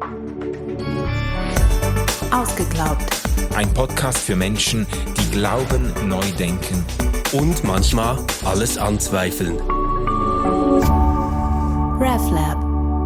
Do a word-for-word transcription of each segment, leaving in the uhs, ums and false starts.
Ausgeglaubt. Ein Podcast für Menschen, die glauben, neu denken und manchmal alles anzweifeln. RefLab.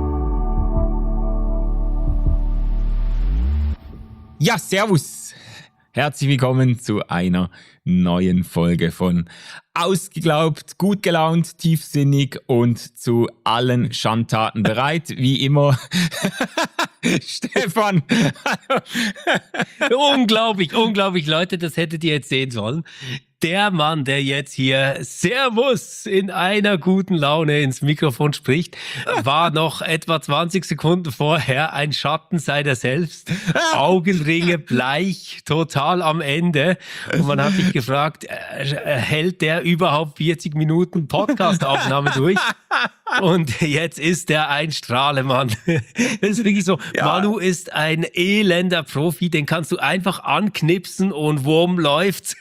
Ja, servus. Herzlich willkommen zu einer neuen Folge von Ausgeglaubt, gut gelaunt, tiefsinnig und zu allen Schandtaten bereit. Wie immer, Stefan. Unglaublich, unglaublich, Leute, das hättet ihr jetzt sehen sollen. Der Mann, der jetzt hier Servus in einer guten Laune ins Mikrofon spricht, war noch etwa zwanzig Sekunden vorher ein Schatten seiner selbst. Augenringe bleich, total am Ende. Und man hat sich gefragt, äh, hält der überhaupt vierzig Minuten Podcast-Aufnahme durch? Und jetzt ist er ein Strahlemann. Das ist wirklich so. Ja. Manu ist ein elender Profi, den kannst du einfach anknipsen und Wurm läuft.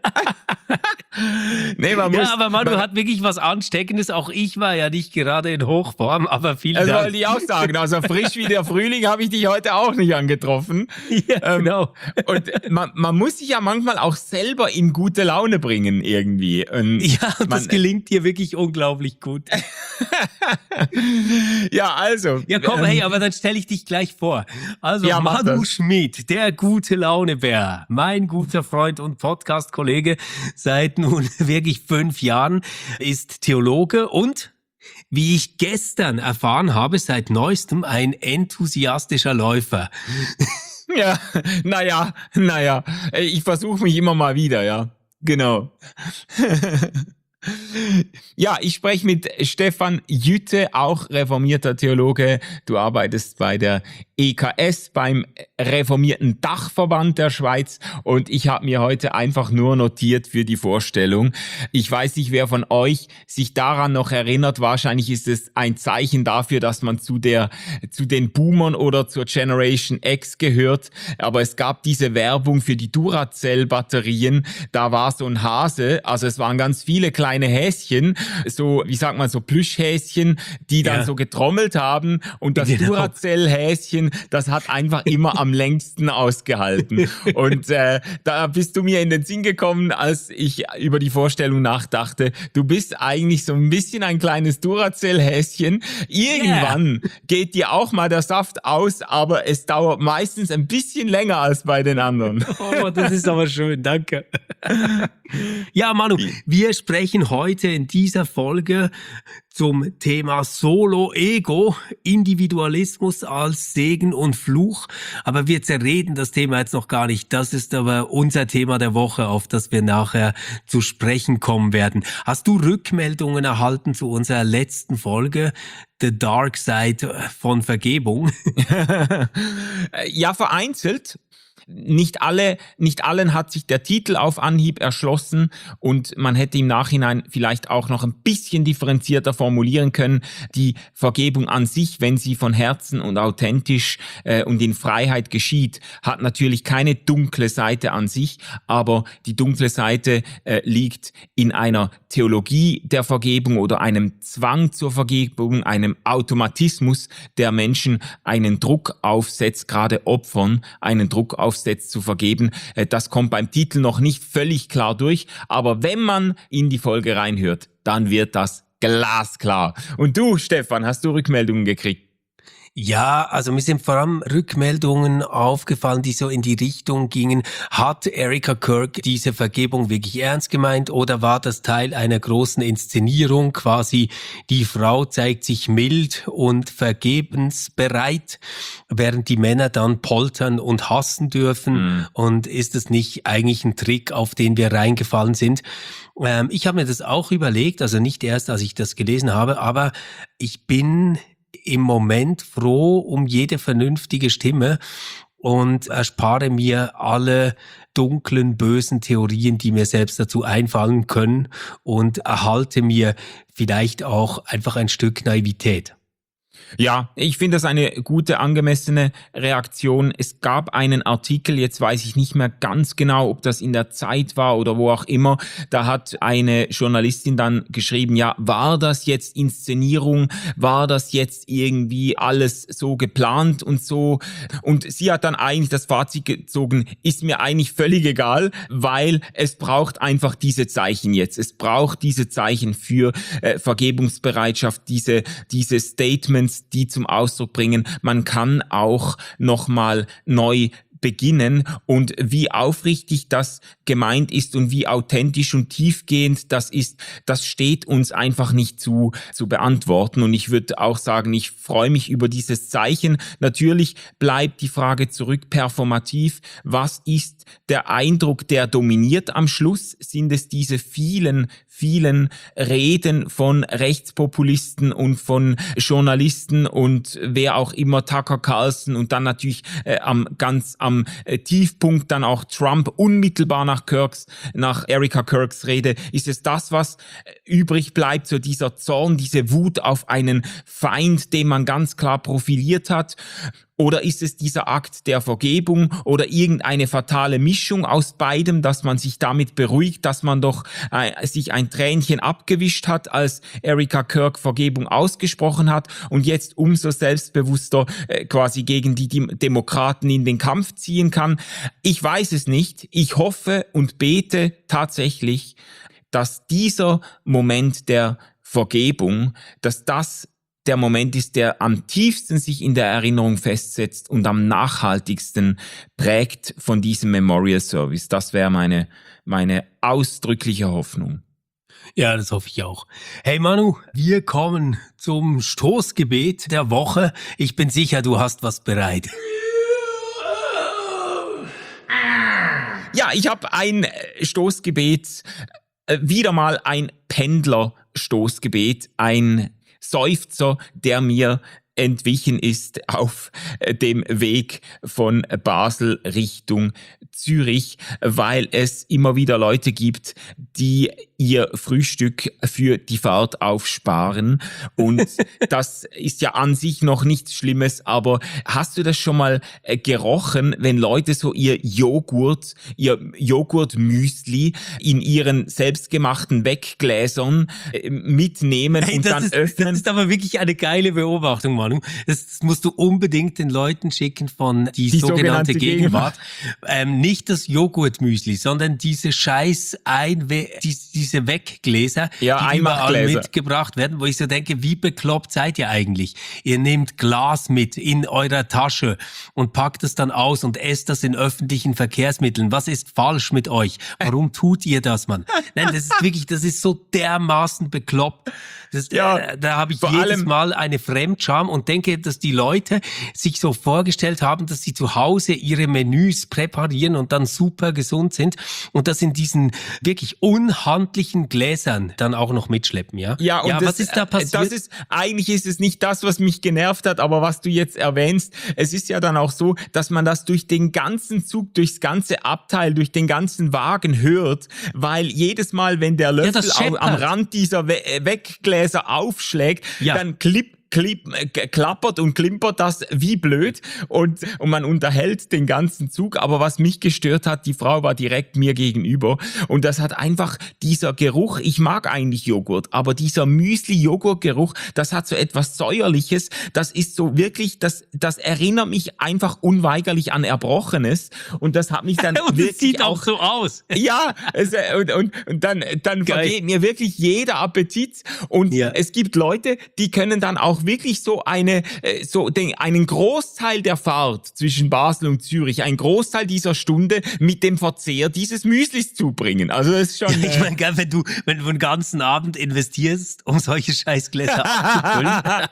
Nee, man muss, ja, aber Manu man, hat wirklich was Ansteckendes. Auch ich war ja nicht gerade in Hochform, aber vielen das Dank. Das wollte ich auch sagen. Also frisch wie der Frühling habe ich dich heute auch nicht angetroffen. Ja, ähm, genau. Und man, man muss sich ja manchmal auch selber in gute Laune bringen irgendwie. Und ja, und man, das gelingt dir wirklich unglaublich gut. Ja, also. Ja, komm, ähm, hey, aber dann stelle ich dich gleich vor. Also ja, Manu Schmid, der gute Launebär, mein guter Freund und Podcast-Kollege seit nun wirklich fünf Jahren, ist Theologe und, wie ich gestern erfahren habe, seit neuestem ein enthusiastischer Läufer. Ja, naja, naja, ich versuche mich immer mal wieder, ja, genau. Ja, ich spreche mit Stefan Jütte, auch reformierter Theologe. Du arbeitest bei der E K S, beim reformierten Dachverband der Schweiz, und ich habe mir heute einfach nur notiert für die Vorstellung. Ich weiß nicht, wer von euch sich daran noch erinnert. Wahrscheinlich ist es ein Zeichen dafür, dass man zu der zu den Boomern oder zur Generation X gehört. Aber es gab diese Werbung für die Duracell-Batterien. Da war so ein Hase, also es waren ganz viele kleine kleine Häschen, so, wie sagt man, so Plüschhäschen, die dann ja. so getrommelt haben, und das genau. Duracell-Häschen, das hat einfach immer am längsten ausgehalten. Und äh, da bist du mir in den Sinn gekommen, als ich über die Vorstellung nachdachte. Du bist eigentlich so ein bisschen ein kleines Duracell-Häschen. Irgendwann yeah. geht dir auch mal der Saft aus, aber es dauert meistens ein bisschen länger als bei den anderen. Oh, das ist aber schön, danke. Ja, Manu, wir sprechen heute in dieser Folge zum Thema Solo-Ego, Individualismus als Segen und Fluch. Aber wir zerreden das Thema jetzt noch gar nicht. Das ist aber unser Thema der Woche, auf das wir nachher zu sprechen kommen werden. Hast du Rückmeldungen erhalten zu unserer letzten Folge, The Dark Side von Vergebung? Ja, vereinzelt. Nicht alle, nicht allen hat sich der Titel auf Anhieb erschlossen, und man hätte im Nachhinein vielleicht auch noch ein bisschen differenzierter formulieren können. Die Vergebung an sich, wenn sie von Herzen und authentisch äh, und in Freiheit geschieht, hat natürlich keine dunkle Seite an sich, aber die dunkle Seite äh, liegt in einer Theologie der Vergebung oder einem Zwang zur Vergebung, einem Automatismus, der Menschen einen Druck aufsetzt, gerade Opfern einen Druck aufsetzt, zu vergeben. Das kommt beim Titel noch nicht völlig klar durch, aber wenn man in die Folge reinhört, dann wird das glasklar. Und du, Stefan, hast du Rückmeldungen gekriegt? Ja, also mir sind vor allem Rückmeldungen aufgefallen, die so in die Richtung gingen. Hat Erika Kirk diese Vergebung wirklich ernst gemeint, oder war das Teil einer großen Inszenierung? Quasi die Frau zeigt sich mild und vergebensbereit, während die Männer dann poltern und hassen dürfen. Mhm. Und ist das nicht eigentlich ein Trick, auf den wir reingefallen sind? Ähm, ich habe mir das auch überlegt, also nicht erst, als ich das gelesen habe, aber ich bin im Moment froh um jede vernünftige Stimme und erspare mir alle dunklen, bösen Theorien, die mir selbst dazu einfallen können, und erhalte mir vielleicht auch einfach ein Stück Naivität. Ja, ich finde das eine gute, angemessene Reaktion. Es gab einen Artikel, jetzt weiß ich nicht mehr ganz genau, ob das in der Zeit war oder wo auch immer, da hat eine Journalistin dann geschrieben, ja, war das jetzt Inszenierung, war das jetzt irgendwie alles so geplant und so? Und sie hat dann eigentlich das Fazit gezogen, ist mir eigentlich völlig egal, weil es braucht einfach diese Zeichen jetzt. Es braucht diese Zeichen für äh, Vergebungsbereitschaft, diese, diese Statements, die zum Ausdruck bringen, man kann auch nochmal neu beginnen und wie aufrichtig das gemeint ist und wie authentisch und tiefgehend das ist, das steht uns einfach nicht zu, zu beantworten. Und ich würde auch sagen, ich freue mich über dieses Zeichen. Natürlich bleibt die Frage zurück, performativ. Was ist der Eindruck, der dominiert am Schluss? Sind es diese vielen, vielen Reden von Rechtspopulisten und von Journalisten und wer auch immer, Tucker Carlson und dann natürlich äh, am ganz am äh, Tiefpunkt dann auch Trump unmittelbar nach Kirks, nach Erika Kirks Rede, ist es das, was äh, übrig bleibt, so dieser Zorn, diese Wut auf einen Feind, den man ganz klar profiliert hat? Oder ist es dieser Akt der Vergebung oder irgendeine fatale Mischung aus beidem, dass man sich damit beruhigt, dass man doch äh, sich ein Tränchen abgewischt hat, als Erika Kirk Vergebung ausgesprochen hat und jetzt umso selbstbewusster äh, quasi gegen die Dem- Demokraten in den Kampf ziehen kann? Ich weiß es nicht. Ich hoffe und bete tatsächlich, dass dieser Moment der Vergebung, dass das der Moment ist, der am tiefsten sich in der Erinnerung festsetzt und am nachhaltigsten prägt von diesem Memorial Service. Das wäre meine, meine ausdrückliche Hoffnung. Ja, das hoffe ich auch. Hey Manu, wir kommen zum Stoßgebet der Woche. Ich bin sicher, du hast was bereit. Ja, ich habe ein Stoßgebet, äh, wieder mal ein Pendler-Stoßgebet, ein Seufzer, der mir entwichen ist auf dem Weg von Basel Richtung Zürich, weil es immer wieder Leute gibt, die ihr Frühstück für die Fahrt aufsparen. Und das ist ja an sich noch nichts Schlimmes, aber hast du das schon mal gerochen, wenn Leute so ihr Joghurt, ihr Joghurtmüsli in ihren selbstgemachten Weggläsern mitnehmen hey, und dann ist, öffnen? Das ist aber wirklich eine geile Beobachtung, Manu. Das, das musst du unbedingt den Leuten schicken von die, die sogenannte, sogenannte Gegenwart. Gegenwart. Ähm, nicht das Joghurtmüsli, sondern diese scheiß Einwe die, diese Weggläser, ja, die überall mitgebracht werden, wo ich so denke, wie bekloppt seid ihr eigentlich? Ihr nehmt Glas mit in eurer Tasche und packt es dann aus und esst das in öffentlichen Verkehrsmitteln. Was ist falsch mit euch? Warum tut ihr das, Mann? Nein, das ist wirklich, das ist so dermaßen bekloppt. Das, ja, äh, da habe ich jedes Mal eine Fremdscham und denke, dass die Leute sich so vorgestellt haben, dass sie zu Hause ihre Menüs präparieren und dann super gesund sind und das in diesen wirklich unhandlichen Gläsern dann auch noch mitschleppen, ja? Ja, und ja, das, was ist da passiert? Das ist, eigentlich ist es nicht das, was mich genervt hat, aber was du jetzt erwähnst, es ist ja dann auch so, dass man das durch den ganzen Zug, durchs ganze Abteil, durch den ganzen Wagen hört, weil jedes Mal, wenn der Löffel ja, am Rand dieser We- Weggläser aufschlägt, ja. dann klipp Klipp, äh, klappert und klimpert das wie blöd und, und man unterhält den ganzen Zug. Aber was mich gestört hat, die Frau war direkt mir gegenüber und das hat einfach dieser Geruch, ich mag eigentlich Joghurt, aber dieser Müsli-Joghurt-Geruch, das hat so etwas Säuerliches, das ist so wirklich, das, das erinnert mich einfach unweigerlich an Erbrochenes und das hat mich dann und wirklich das sieht auch, auch so aus. Ja, es, und, und, und dann, dann vergeht mir wirklich jeder Appetit und ja. es gibt Leute, die können dann auch wirklich so eine, so den, einen Großteil der Fahrt zwischen Basel und Zürich, einen Großteil dieser Stunde mit dem Verzehr dieses Müslis zubringen. Also das ist schon. Ich meine, wenn du, wenn du einen ganzen Abend investierst, um solche Scheißgläser abzufüllen.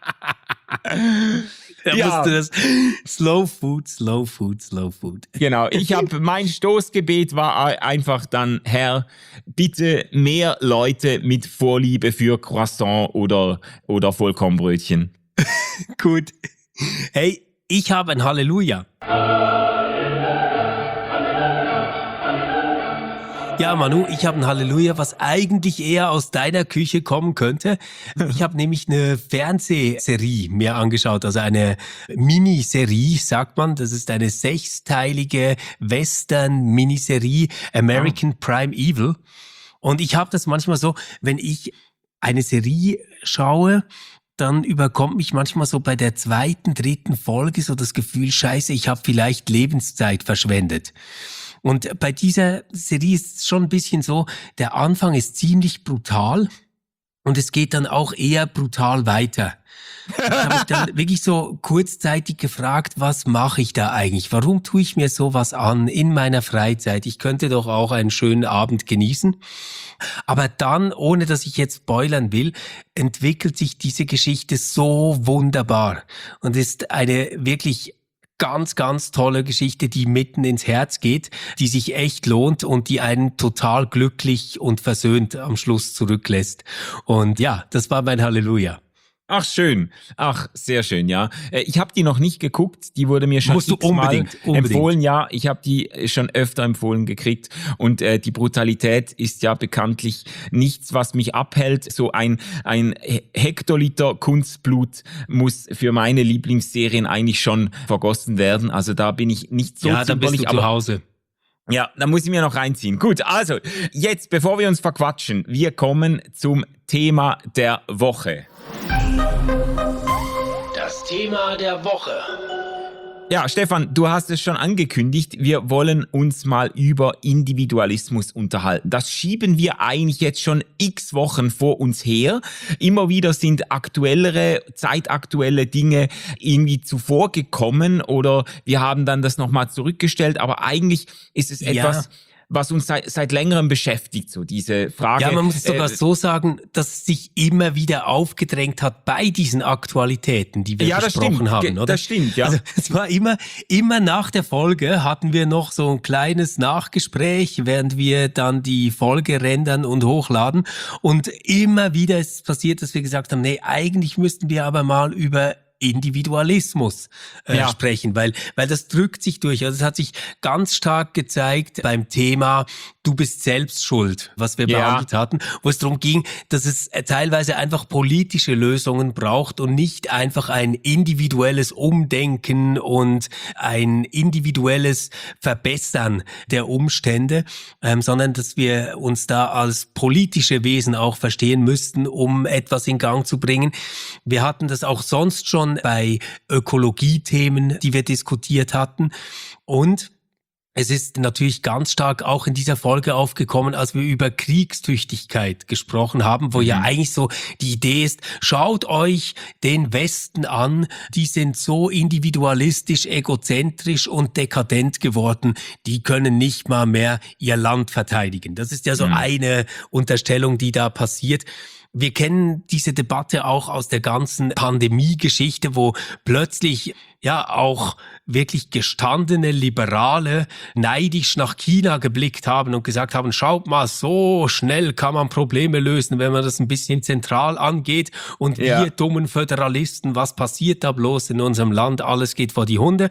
Da ja. musst du das Slow Food, Slow Food, Slow Food. Genau, ich habe mein Stoßgebet war einfach dann, Herr, bitte mehr Leute mit Vorliebe für Croissant oder oder Vollkornbrötchen. Gut. Hey, ich habe ein Halleluja. Ja, Manu, ich habe ein Halleluja, was eigentlich eher aus deiner Küche kommen könnte. Ich habe nämlich eine Fernsehserie mir angeschaut, also eine Miniserie, sagt man. Das ist eine sechsteilige Western-Miniserie, American oh. Prime Evil. Und ich habe das manchmal so, wenn ich eine Serie schaue, dann überkommt mich manchmal so bei der zweiten, dritten Folge so das Gefühl, scheiße, ich habe vielleicht Lebenszeit verschwendet. Und bei dieser Serie ist es schon ein bisschen so, der Anfang ist ziemlich brutal und es geht dann auch eher brutal weiter. Ich habe mich dann wirklich so kurzzeitig gefragt, was mache ich da eigentlich? Warum tue ich mir sowas an in meiner Freizeit? Ich könnte doch auch einen schönen Abend genießen. Aber dann, ohne dass ich jetzt spoilern will, entwickelt sich diese Geschichte so wunderbar und ist eine wirklich ganz, ganz tolle Geschichte, die mitten ins Herz geht, die sich echt lohnt und die einen total glücklich und versöhnt am Schluss zurücklässt. Und ja, das war mein Halleluja. Ach, schön. Ach, sehr schön, ja. Ich habe die noch nicht geguckt, die wurde mir schon Musst du unbedingt, unbedingt empfohlen. Ja, ich habe die schon öfter empfohlen gekriegt und äh, die Brutalität ist ja bekanntlich nichts, was mich abhält. So ein ein Hektoliter Kunstblut muss für meine Lieblingsserien eigentlich schon vergossen werden. Also da bin ich nicht so ja, zimperlich, da bist du zu Hause. Ja, da muss ich mir noch reinziehen. Gut, also jetzt, bevor wir uns verquatschen, wir kommen zum Thema der Woche. Das Thema der Woche. Ja, Stefan, du hast es schon angekündigt, wir wollen uns mal über Individualismus unterhalten. Das schieben wir eigentlich jetzt schon x Wochen vor uns her. Immer wieder sind aktuellere, zeitaktuelle Dinge irgendwie zuvor gekommen oder wir haben dann das nochmal zurückgestellt, aber eigentlich ist es etwas, ja, was uns seit, seit längerem beschäftigt, so diese Frage. Ja, man muss es sogar äh, so sagen, dass es sich immer wieder aufgedrängt hat bei diesen Aktualitäten, die wir ja, besprochen stimmt. haben, Ge- oder? Das stimmt, ja. Also es war immer, immer nach der Folge hatten wir noch so ein kleines Nachgespräch, während wir dann die Folge rendern und hochladen. Und immer wieder ist es passiert, dass wir gesagt haben, nee, eigentlich müssten wir aber mal über Individualismus äh, ja. sprechen, weil weil das drückt sich durch. Also es hat sich ganz stark gezeigt beim Thema Du bist selbst schuld, was wir ja. behandelt hatten, wo es darum ging, dass es teilweise einfach politische Lösungen braucht und nicht einfach ein individuelles Umdenken und ein individuelles Verbessern der Umstände, ähm, sondern dass wir uns da als politische Wesen auch verstehen müssten, um etwas in Gang zu bringen. Wir hatten das auch sonst schon bei Ökologiethemen, die wir diskutiert hatten. Und es ist natürlich ganz stark auch in dieser Folge aufgekommen, als wir über Kriegstüchtigkeit gesprochen haben, wo mhm. ja eigentlich so die Idee ist, schaut euch den Westen an, die sind so individualistisch, egozentrisch und dekadent geworden, die können nicht mal mehr ihr Land verteidigen. Das ist ja so mhm. eine Unterstellung, die da passiert. Wir kennen diese Debatte auch aus der ganzen Pandemie-Geschichte, wo plötzlich ja auch wirklich gestandene Liberale neidisch nach China geblickt haben und gesagt haben, schaut mal, so schnell kann man Probleme lösen, wenn man das ein bisschen zentral angeht. Und ja. wir dummen Föderalisten, was passiert da bloß in unserem Land? Alles geht vor die Hunde.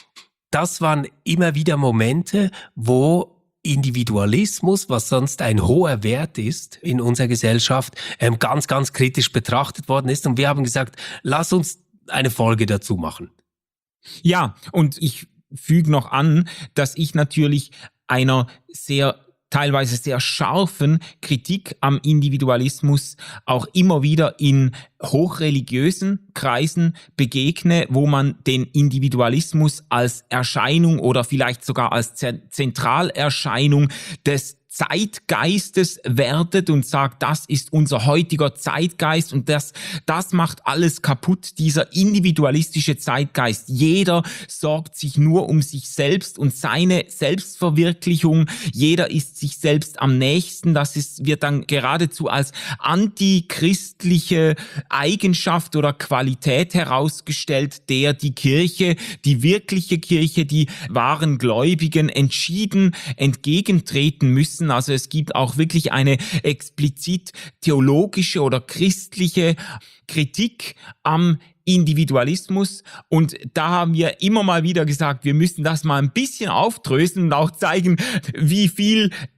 Das waren immer wieder Momente, wo Individualismus, was sonst ein hoher Wert ist in unserer Gesellschaft, ähm, ganz, ganz kritisch betrachtet worden ist. Und wir haben gesagt, lass uns eine Folge dazu machen. Ja, und ich füge noch an, dass ich natürlich einer sehr teilweise sehr scharfen Kritik am Individualismus auch immer wieder in hochreligiösen Kreisen begegne, wo man den Individualismus als Erscheinung oder vielleicht sogar als Zentralerscheinung des Zeitgeistes wertet und sagt, das ist unser heutiger Zeitgeist und das, das macht alles kaputt, dieser individualistische Zeitgeist. Jeder sorgt sich nur um sich selbst und seine Selbstverwirklichung. Jeder ist sich selbst am nächsten. Das ist, wird dann geradezu als antichristliche Eigenschaft oder Qualität herausgestellt, der die Kirche, die wirkliche Kirche, die wahren Gläubigen entschieden entgegentreten müssen. Also es gibt auch wirklich eine explizit theologische oder christliche Kritik am Individualismus und da haben wir immer mal wieder gesagt, wir müssen das mal ein bisschen aufdröseln und auch zeigen, wie viel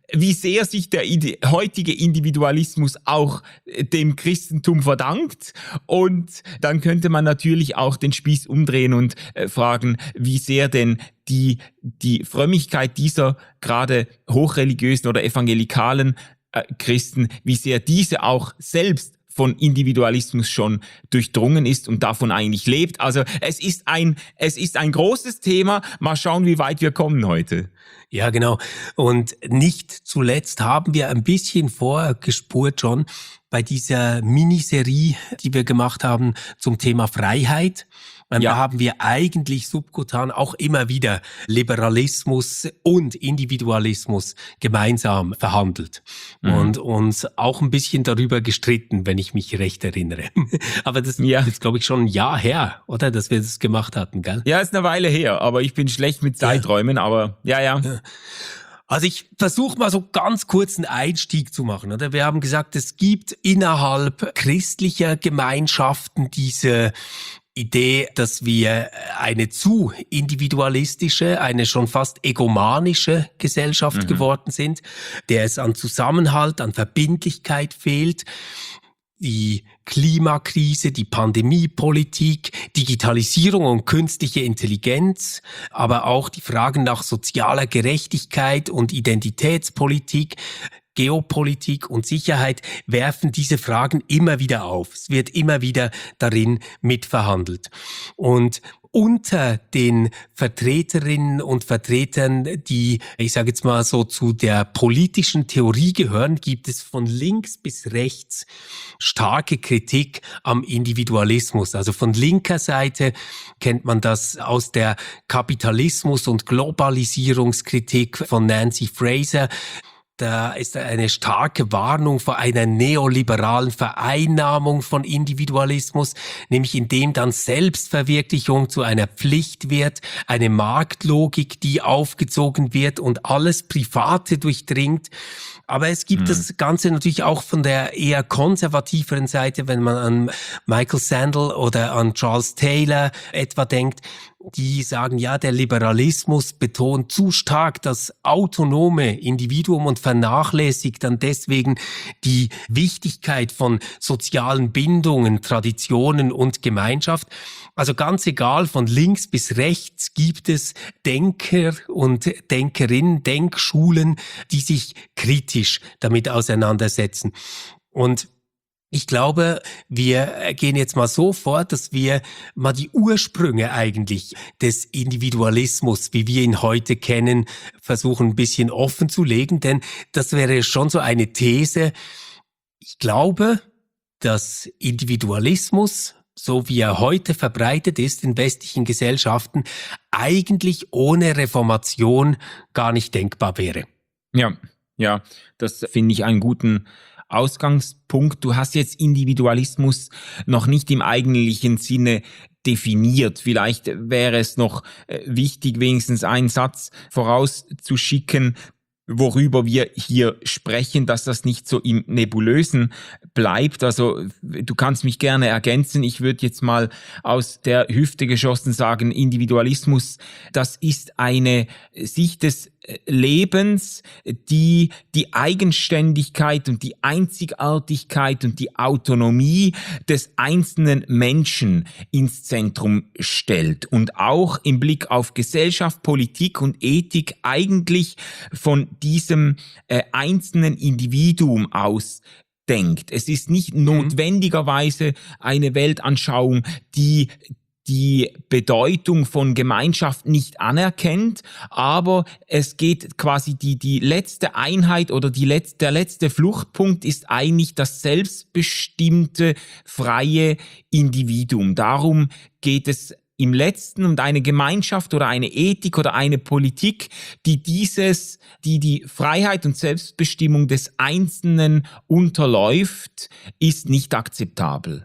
wie sehr sich der ide- heutige Individualismus auch dem Christentum verdankt. Und dann könnte man natürlich auch den Spieß umdrehen und äh, fragen, wie sehr denn die, die Frömmigkeit dieser gerade hochreligiösen oder evangelikalen äh, Christen, wie sehr diese auch selbst von Individualismus schon durchdrungen ist und davon eigentlich lebt. Also es ist ein, es ist ein großes Thema. Mal schauen, wie weit wir kommen heute. Ja, genau. Und nicht zuletzt haben wir ein bisschen vorgespurt schon bei dieser Miniserie, die wir gemacht haben zum Thema Freiheit. Ähm, Ja. Da haben wir eigentlich subkutan auch immer wieder Liberalismus und Individualismus gemeinsam verhandelt Mhm. und uns auch ein bisschen darüber gestritten, wenn ich mich recht erinnere. Aber das Ja. ist jetzt, glaube ich, schon ein Jahr her, oder, dass wir das gemacht hatten, gell? Ja, ist eine Weile her, aber ich bin schlecht mit Zeiträumen, aber ja, ja. Also ich versuche mal so ganz kurz einen Einstieg zu machen, oder? Wir haben gesagt, es gibt innerhalb christlicher Gemeinschaften diese Idee, dass wir eine zu individualistische, eine schon fast egomanische Gesellschaft Mhm. geworden sind, der es an Zusammenhalt, an Verbindlichkeit fehlt. Die Klimakrise, die Pandemiepolitik, Digitalisierung und künstliche Intelligenz, aber auch die Fragen nach sozialer Gerechtigkeit und Identitätspolitik, Geopolitik und Sicherheit werfen diese Fragen immer wieder auf. Es wird immer wieder darin mitverhandelt. Und unter den Vertreterinnen und Vertretern, die, ich sage jetzt mal so, zu der politischen Theorie gehören, gibt es von links bis rechts starke Kritik am Individualismus. Also von linker Seite kennt man das aus der Kapitalismus- und Globalisierungskritik von Nancy Fraser. Da ist eine starke Warnung vor einer neoliberalen Vereinnahmung von Individualismus, nämlich indem dann Selbstverwirklichung zu einer Pflicht wird, eine Marktlogik, die aufgezogen wird und alles Private durchdringt. Aber es gibt mhm. das Ganze natürlich auch von der eher konservativeren Seite, wenn man an Michael Sandel oder an Charles Taylor etwa denkt. Die sagen, ja, der Liberalismus betont zu stark das autonome Individuum und vernachlässigt dann deswegen die Wichtigkeit von sozialen Bindungen, Traditionen und Gemeinschaft. Also ganz egal, von links bis rechts gibt es Denker und Denkerinnen, Denkschulen, die sich kritisch damit auseinandersetzen. Und ich glaube, wir gehen jetzt mal so vor, dass wir mal die Ursprünge eigentlich des Individualismus, wie wir ihn heute kennen, versuchen ein bisschen offen zu legen, denn das wäre schon so eine These. Ich glaube, dass Individualismus, so wie er heute verbreitet ist in westlichen Gesellschaften, eigentlich ohne Reformation gar nicht denkbar wäre. Ja, ja, das finde ich einen guten Ausgangspunkt. Du hast jetzt Individualismus noch nicht im eigentlichen Sinne definiert. Vielleicht wäre es noch wichtig, wenigstens einen Satz vorauszuschicken, worüber wir hier sprechen, dass das nicht so im Nebulösen bleibt. Also du kannst mich gerne ergänzen. Ich würde jetzt mal aus der Hüfte geschossen sagen, Individualismus, das ist eine Sicht des Lebens, die die Eigenständigkeit und die Einzigartigkeit und die Autonomie des einzelnen Menschen ins Zentrum stellt und auch im Blick auf Gesellschaft, Politik und Ethik eigentlich von diesem äh, einzelnen Individuum aus denkt. Es ist nicht notwendigerweise eine Weltanschauung, die die Bedeutung von Gemeinschaft nicht anerkennt, aber es geht quasi die die letzte Einheit oder die letzte, der letzte Fluchtpunkt ist eigentlich das selbstbestimmte, freie Individuum. Darum geht es im Letzten um eine Gemeinschaft oder eine Ethik oder eine Politik, die dieses, die die Freiheit und Selbstbestimmung des Einzelnen unterläuft, ist nicht akzeptabel.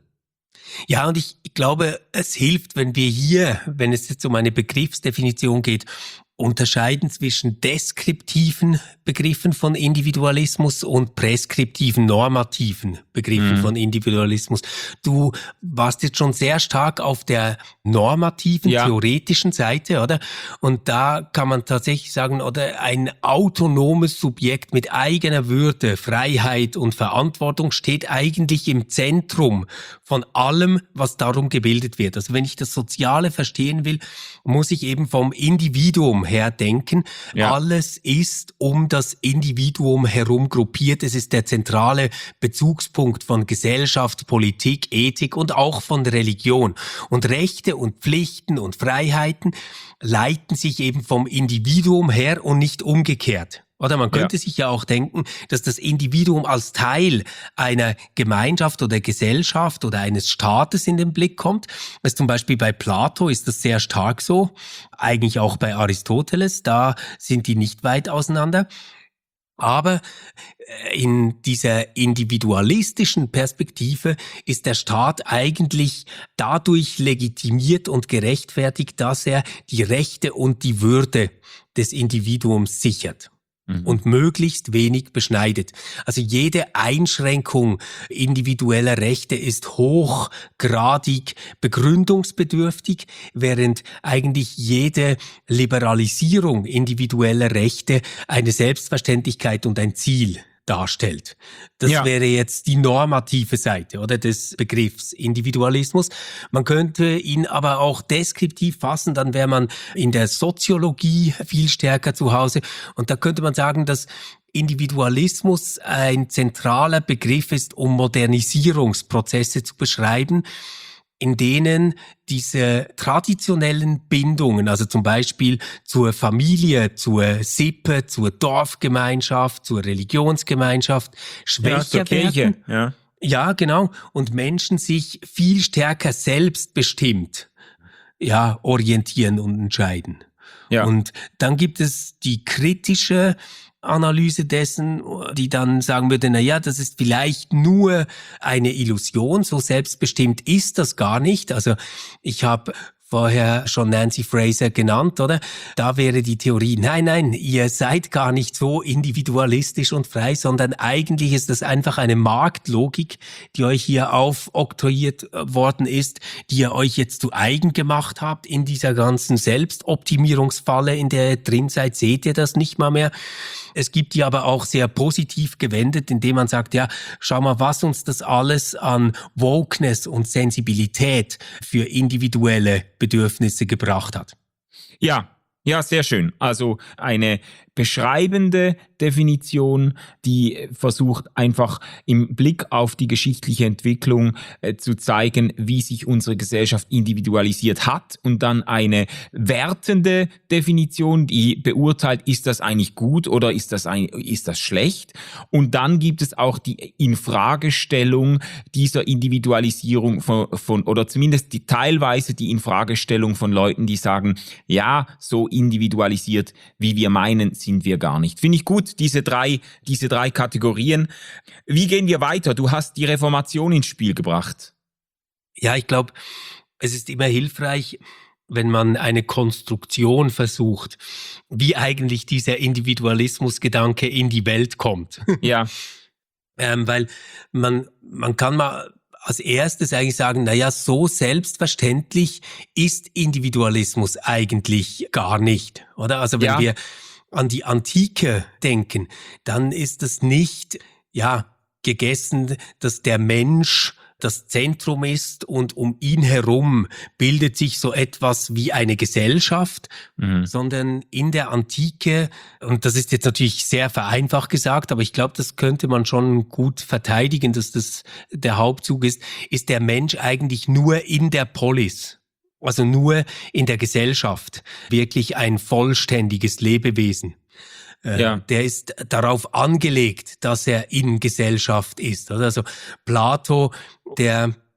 Ja, und ich glaube, es hilft, wenn wir hier, wenn es jetzt um eine Begriffsdefinition geht, unterscheiden zwischen deskriptiven Begriffen von Individualismus und preskriptiven, normativen Begriffen mhm. von Individualismus. Du warst jetzt schon sehr stark auf der normativen, ja. theoretischen Seite, oder? Und da kann man tatsächlich sagen, oder ein autonomes Subjekt mit eigener Würde, Freiheit und Verantwortung steht eigentlich im Zentrum von allem, was darum gebildet wird. Also wenn ich das Soziale verstehen will, muss ich eben vom Individuum her denken. Ja. Alles ist um das Individuum herum gruppiert. Es ist der zentrale Bezugspunkt von Gesellschaft, Politik, Ethik und auch von Religion. Und Rechte und Pflichten und Freiheiten leiten sich eben vom Individuum her und nicht umgekehrt. Oder man könnte ja. sich ja auch denken, dass das Individuum als Teil einer Gemeinschaft oder Gesellschaft oder eines Staates in den Blick kommt. Also zum Beispiel bei Plato ist das sehr stark so, eigentlich auch bei Aristoteles, da sind die nicht weit auseinander. Aber in dieser individualistischen Perspektive ist der Staat eigentlich dadurch legitimiert und gerechtfertigt, dass er die Rechte und die Würde des Individuums sichert. Mhm. Und möglichst wenig beschneidet. Also jede Einschränkung individueller Rechte ist hochgradig begründungsbedürftig, während eigentlich jede Liberalisierung individueller Rechte eine Selbstverständlichkeit und ein Ziel darstellt. Das ja. wäre jetzt die normative Seite, oder, des Begriffs Individualismus. Man könnte ihn aber auch deskriptiv fassen, dann wäre man in der Soziologie viel stärker zu Hause. Und da könnte man sagen, dass Individualismus ein zentraler Begriff ist, um Modernisierungsprozesse zu beschreiben, in denen diese traditionellen Bindungen, also zum Beispiel zur Familie, zur Sippe, zur Dorfgemeinschaft, zur Religionsgemeinschaft, schwächer ja, zur Kirche, werden. Ja. ja, genau. Und Menschen sich viel stärker selbstbestimmt ja, orientieren und entscheiden. Ja. Und dann gibt es die kritische Analyse dessen, die dann sagen würde, na ja, das ist vielleicht nur eine Illusion, so selbstbestimmt ist das gar nicht. Also ich habe vorher schon Nancy Fraser genannt, oder? Da wäre die Theorie, nein, nein, ihr seid gar nicht so individualistisch und frei, sondern eigentlich ist das einfach eine Marktlogik, die euch hier aufoktroyiert worden ist, die ihr euch jetzt zu eigen gemacht habt in dieser ganzen Selbstoptimierungsfalle, in der ihr drin seid, seht ihr das nicht mal mehr. Es gibt die aber auch sehr positiv gewendet, indem man sagt, ja, schau mal, was uns das alles an Wokeness und Sensibilität für individuelle Bedürfnisse gebracht hat. Ja, ja, sehr schön. Also eine beschreibende Definition, die versucht einfach im Blick auf die geschichtliche Entwicklung äh, zu zeigen, wie sich unsere Gesellschaft individualisiert hat, und dann eine wertende Definition, die beurteilt, ist das eigentlich gut oder ist das ein, ist das schlecht? Und dann gibt es auch die Infragestellung dieser Individualisierung von, von oder zumindest die teilweise die Infragestellung von Leuten, die sagen, ja, so individualisiert, wie wir meinen, sind wir gar nicht. Finde ich gut, diese drei, diese drei Kategorien. Wie gehen wir weiter? Du hast die Reformation ins Spiel gebracht. Ja, ich glaube, es ist immer hilfreich, wenn man eine Konstruktion versucht, wie eigentlich dieser Individualismusgedanke in die Welt kommt. Ja. ähm, weil man, man kann mal als erstes eigentlich sagen, na ja, so selbstverständlich ist Individualismus eigentlich gar nicht, oder? Also wenn ja. wir an die Antike denken, dann ist es nicht, ja, gegessen, dass der Mensch das Zentrum ist und um ihn herum bildet sich so etwas wie eine Gesellschaft, mhm. sondern in der Antike, und das ist jetzt natürlich sehr vereinfacht gesagt, aber ich glaube, das könnte man schon gut verteidigen, dass das der Hauptzug ist, ist der Mensch eigentlich nur in der Polis. Also nur in der Gesellschaft wirklich ein vollständiges Lebewesen. Äh, ja. Der ist darauf angelegt, dass er in Gesellschaft ist. Also Plato, der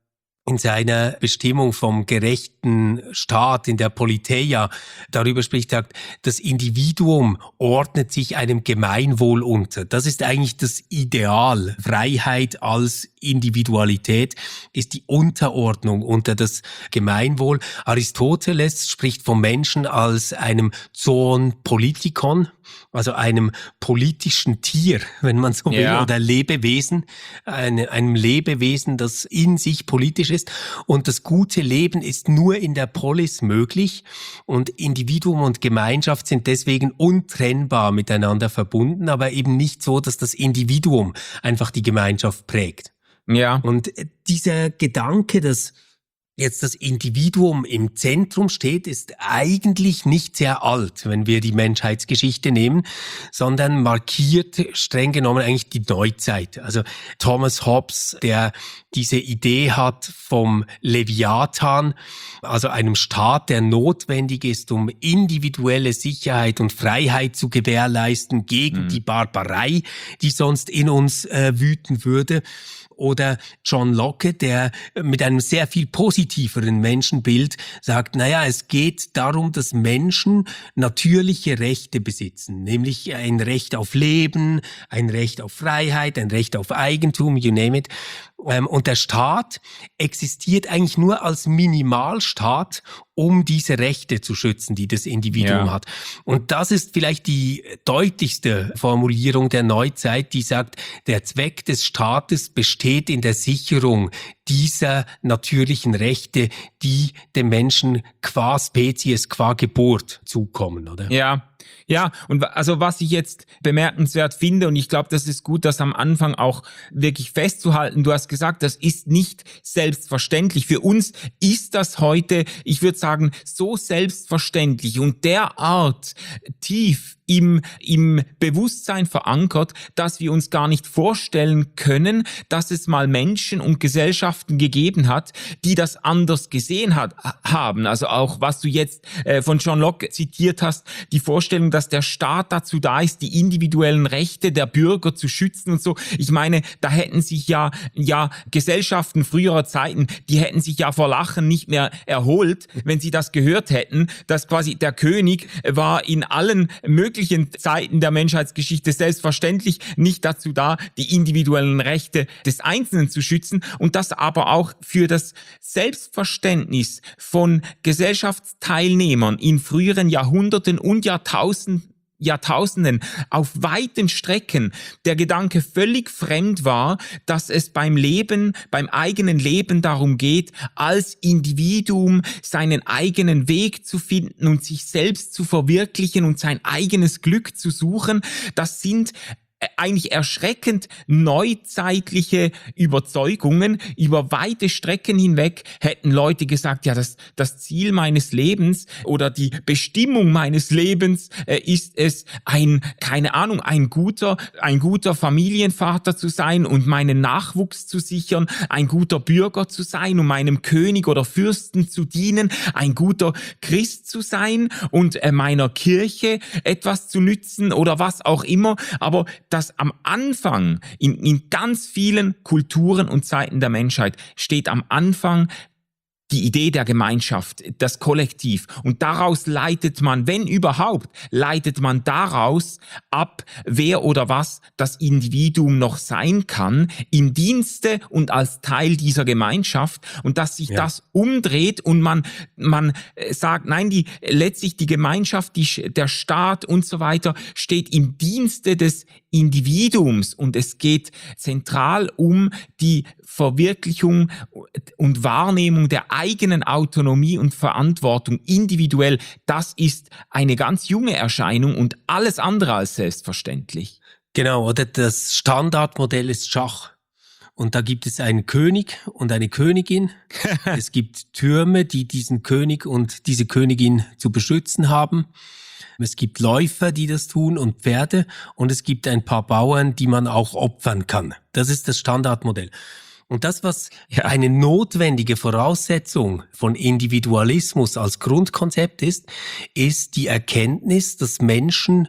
in seiner Bestimmung vom gerechten Staat, in der Politeia, darüber spricht, sagt, das Individuum ordnet sich einem Gemeinwohl unter. Das ist eigentlich das Ideal. Freiheit als Individualität ist die Unterordnung unter das Gemeinwohl. Aristoteles spricht vom Menschen als einem Zoon Politikon, also einem politischen Tier, wenn man so will, ja. oder Lebewesen, eine, einem Lebewesen, das in sich politisch ist. Und das gute Leben ist nur in der Polis möglich und Individuum und Gemeinschaft sind deswegen untrennbar miteinander verbunden, aber eben nicht so, dass das Individuum einfach die Gemeinschaft prägt. Ja. Und dieser Gedanke, dass jetzt das Individuum im Zentrum steht, ist eigentlich nicht sehr alt, wenn wir die Menschheitsgeschichte nehmen, sondern markiert streng genommen eigentlich die Neuzeit. Also Thomas Hobbes, der diese Idee hat vom Leviathan, also einem Staat, der notwendig ist, um individuelle Sicherheit und Freiheit zu gewährleisten gegen mhm. die Barbarei, die sonst in uns äh, wüten würde. Oder John Locke, der mit einem sehr viel positiveren Menschenbild sagt, naja, es geht darum, dass Menschen natürliche Rechte besitzen, nämlich ein Recht auf Leben, ein Recht auf Freiheit, ein Recht auf Eigentum, you name it. Und der Staat existiert eigentlich nur als Minimalstaat, um diese Rechte zu schützen, die das Individuum ja. hat. Und das ist vielleicht die deutlichste Formulierung der Neuzeit, die sagt, der Zweck des Staates besteht in der Sicherung dieser natürlichen Rechte, die dem Menschen qua Spezies, qua Geburt zukommen, oder? Ja. Ja, und also was ich jetzt bemerkenswert finde, und ich glaube, das ist gut, das am Anfang auch wirklich festzuhalten. Du hast gesagt, das ist nicht selbstverständlich. Für uns ist das heute, ich würde sagen, so selbstverständlich und derart tief im, im Bewusstsein verankert, dass wir uns gar nicht vorstellen können, dass es mal Menschen und Gesellschaften gegeben hat, die das anders gesehen hat, haben. Also auch, was du jetzt äh, von John Locke zitiert hast, die Vorstellung, dass der Staat dazu da ist, die individuellen Rechte der Bürger zu schützen und so. Ich meine, da hätten sich ja, ja Gesellschaften früherer Zeiten, die hätten sich ja vor Lachen nicht mehr erholt, wenn sie das gehört hätten, dass quasi der König war in allen möglichen Zeiten der Menschheitsgeschichte selbstverständlich nicht dazu da, die individuellen Rechte des Einzelnen zu schützen und das aber auch für das Selbstverständnis von Gesellschaftsteilnehmern in früheren Jahrhunderten und Jahrtausenden Jahrtausenden auf weiten Strecken der Gedanke völlig fremd war, dass es beim Leben, beim eigenen Leben darum geht, als Individuum seinen eigenen Weg zu finden und sich selbst zu verwirklichen und sein eigenes Glück zu suchen. Das sind eigentlich erschreckend neuzeitliche Überzeugungen. Über weite Strecken hinweg hätten Leute gesagt, ja, das, das Ziel meines Lebens oder die Bestimmung meines Lebens äh, ist es, ein, keine Ahnung, ein guter, ein guter Familienvater zu sein und meinen Nachwuchs zu sichern, ein guter Bürger zu sein, um meinem König oder Fürsten zu dienen, ein guter Christ zu sein und äh, meiner Kirche etwas zu nützen oder was auch immer. Aber dass am Anfang, in, in ganz vielen Kulturen und Zeiten der Menschheit, steht am Anfang die Idee der Gemeinschaft, das Kollektiv. Und daraus leitet man, wenn überhaupt, leitet man daraus ab, wer oder was das Individuum noch sein kann, im Dienste und als Teil dieser Gemeinschaft. Und dass sich ja. das umdreht und man, man sagt, nein, die, letztlich die Gemeinschaft, die, der Staat und so weiter steht im Dienste des Individuums und es geht zentral um die Verwirklichung und Wahrnehmung der eigenen Autonomie und Verantwortung individuell. Das ist eine ganz junge Erscheinung und alles andere als selbstverständlich. Genau, oder das Standardmodell ist Schach. Und da gibt es einen König und eine Königin. Es gibt Türme, die diesen König und diese Königin zu beschützen haben. Es gibt Läufer, die das tun und Pferde und es gibt ein paar Bauern, die man auch opfern kann. Das ist das Standardmodell. Und das, was ja. eine notwendige Voraussetzung von Individualismus als Grundkonzept ist, ist die Erkenntnis, dass Menschen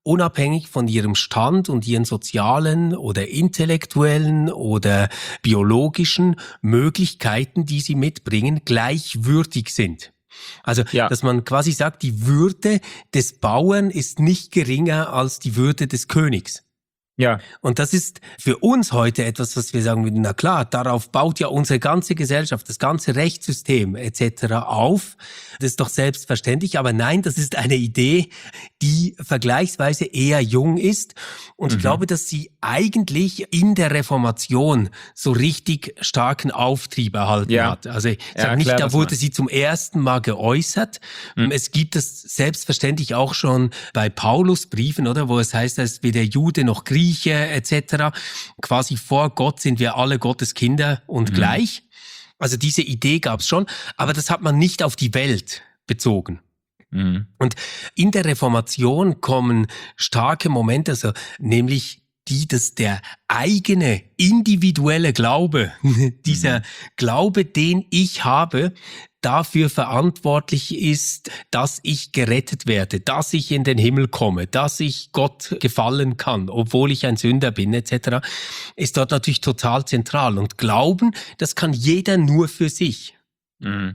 unabhängig von ihrem Stand und ihren sozialen oder intellektuellen oder biologischen Möglichkeiten, die sie mitbringen, gleichwürdig sind. Also, ja. dass man quasi sagt, die Würde des Bauern ist nicht geringer als die Würde des Königs. Ja. Und das ist für uns heute etwas, was wir sagen würden, na klar, darauf baut ja unsere ganze Gesellschaft, das ganze Rechtssystem et cetera auf. Das ist doch selbstverständlich, aber nein, das ist eine Idee, die vergleichsweise eher jung ist. Und mhm. ich glaube, dass sie eigentlich in der Reformation so richtig starken Auftrieb erhalten ja. hat. Also ich ja, sage nicht, klar, da wurde sie zum ersten Mal geäußert. Mhm. Es gibt es selbstverständlich auch schon bei Paulus Briefen, oder, wo es heißt, dass weder Jude noch Grieche et cetera. Quasi vor Gott sind wir alle Gottes Kinder und mhm. gleich. Also diese Idee gab es schon, aber das hat man nicht auf die Welt bezogen. Mhm. Und in der Reformation kommen starke Momente, also nämlich die, dass der eigene individuelle Glaube, dieser mhm. Glaube, den ich habe, dafür verantwortlich ist, dass ich gerettet werde, dass ich in den Himmel komme, dass ich Gott gefallen kann, obwohl ich ein Sünder bin et cetera, ist dort natürlich total zentral. Und Glauben, das kann jeder nur für sich. Mhm.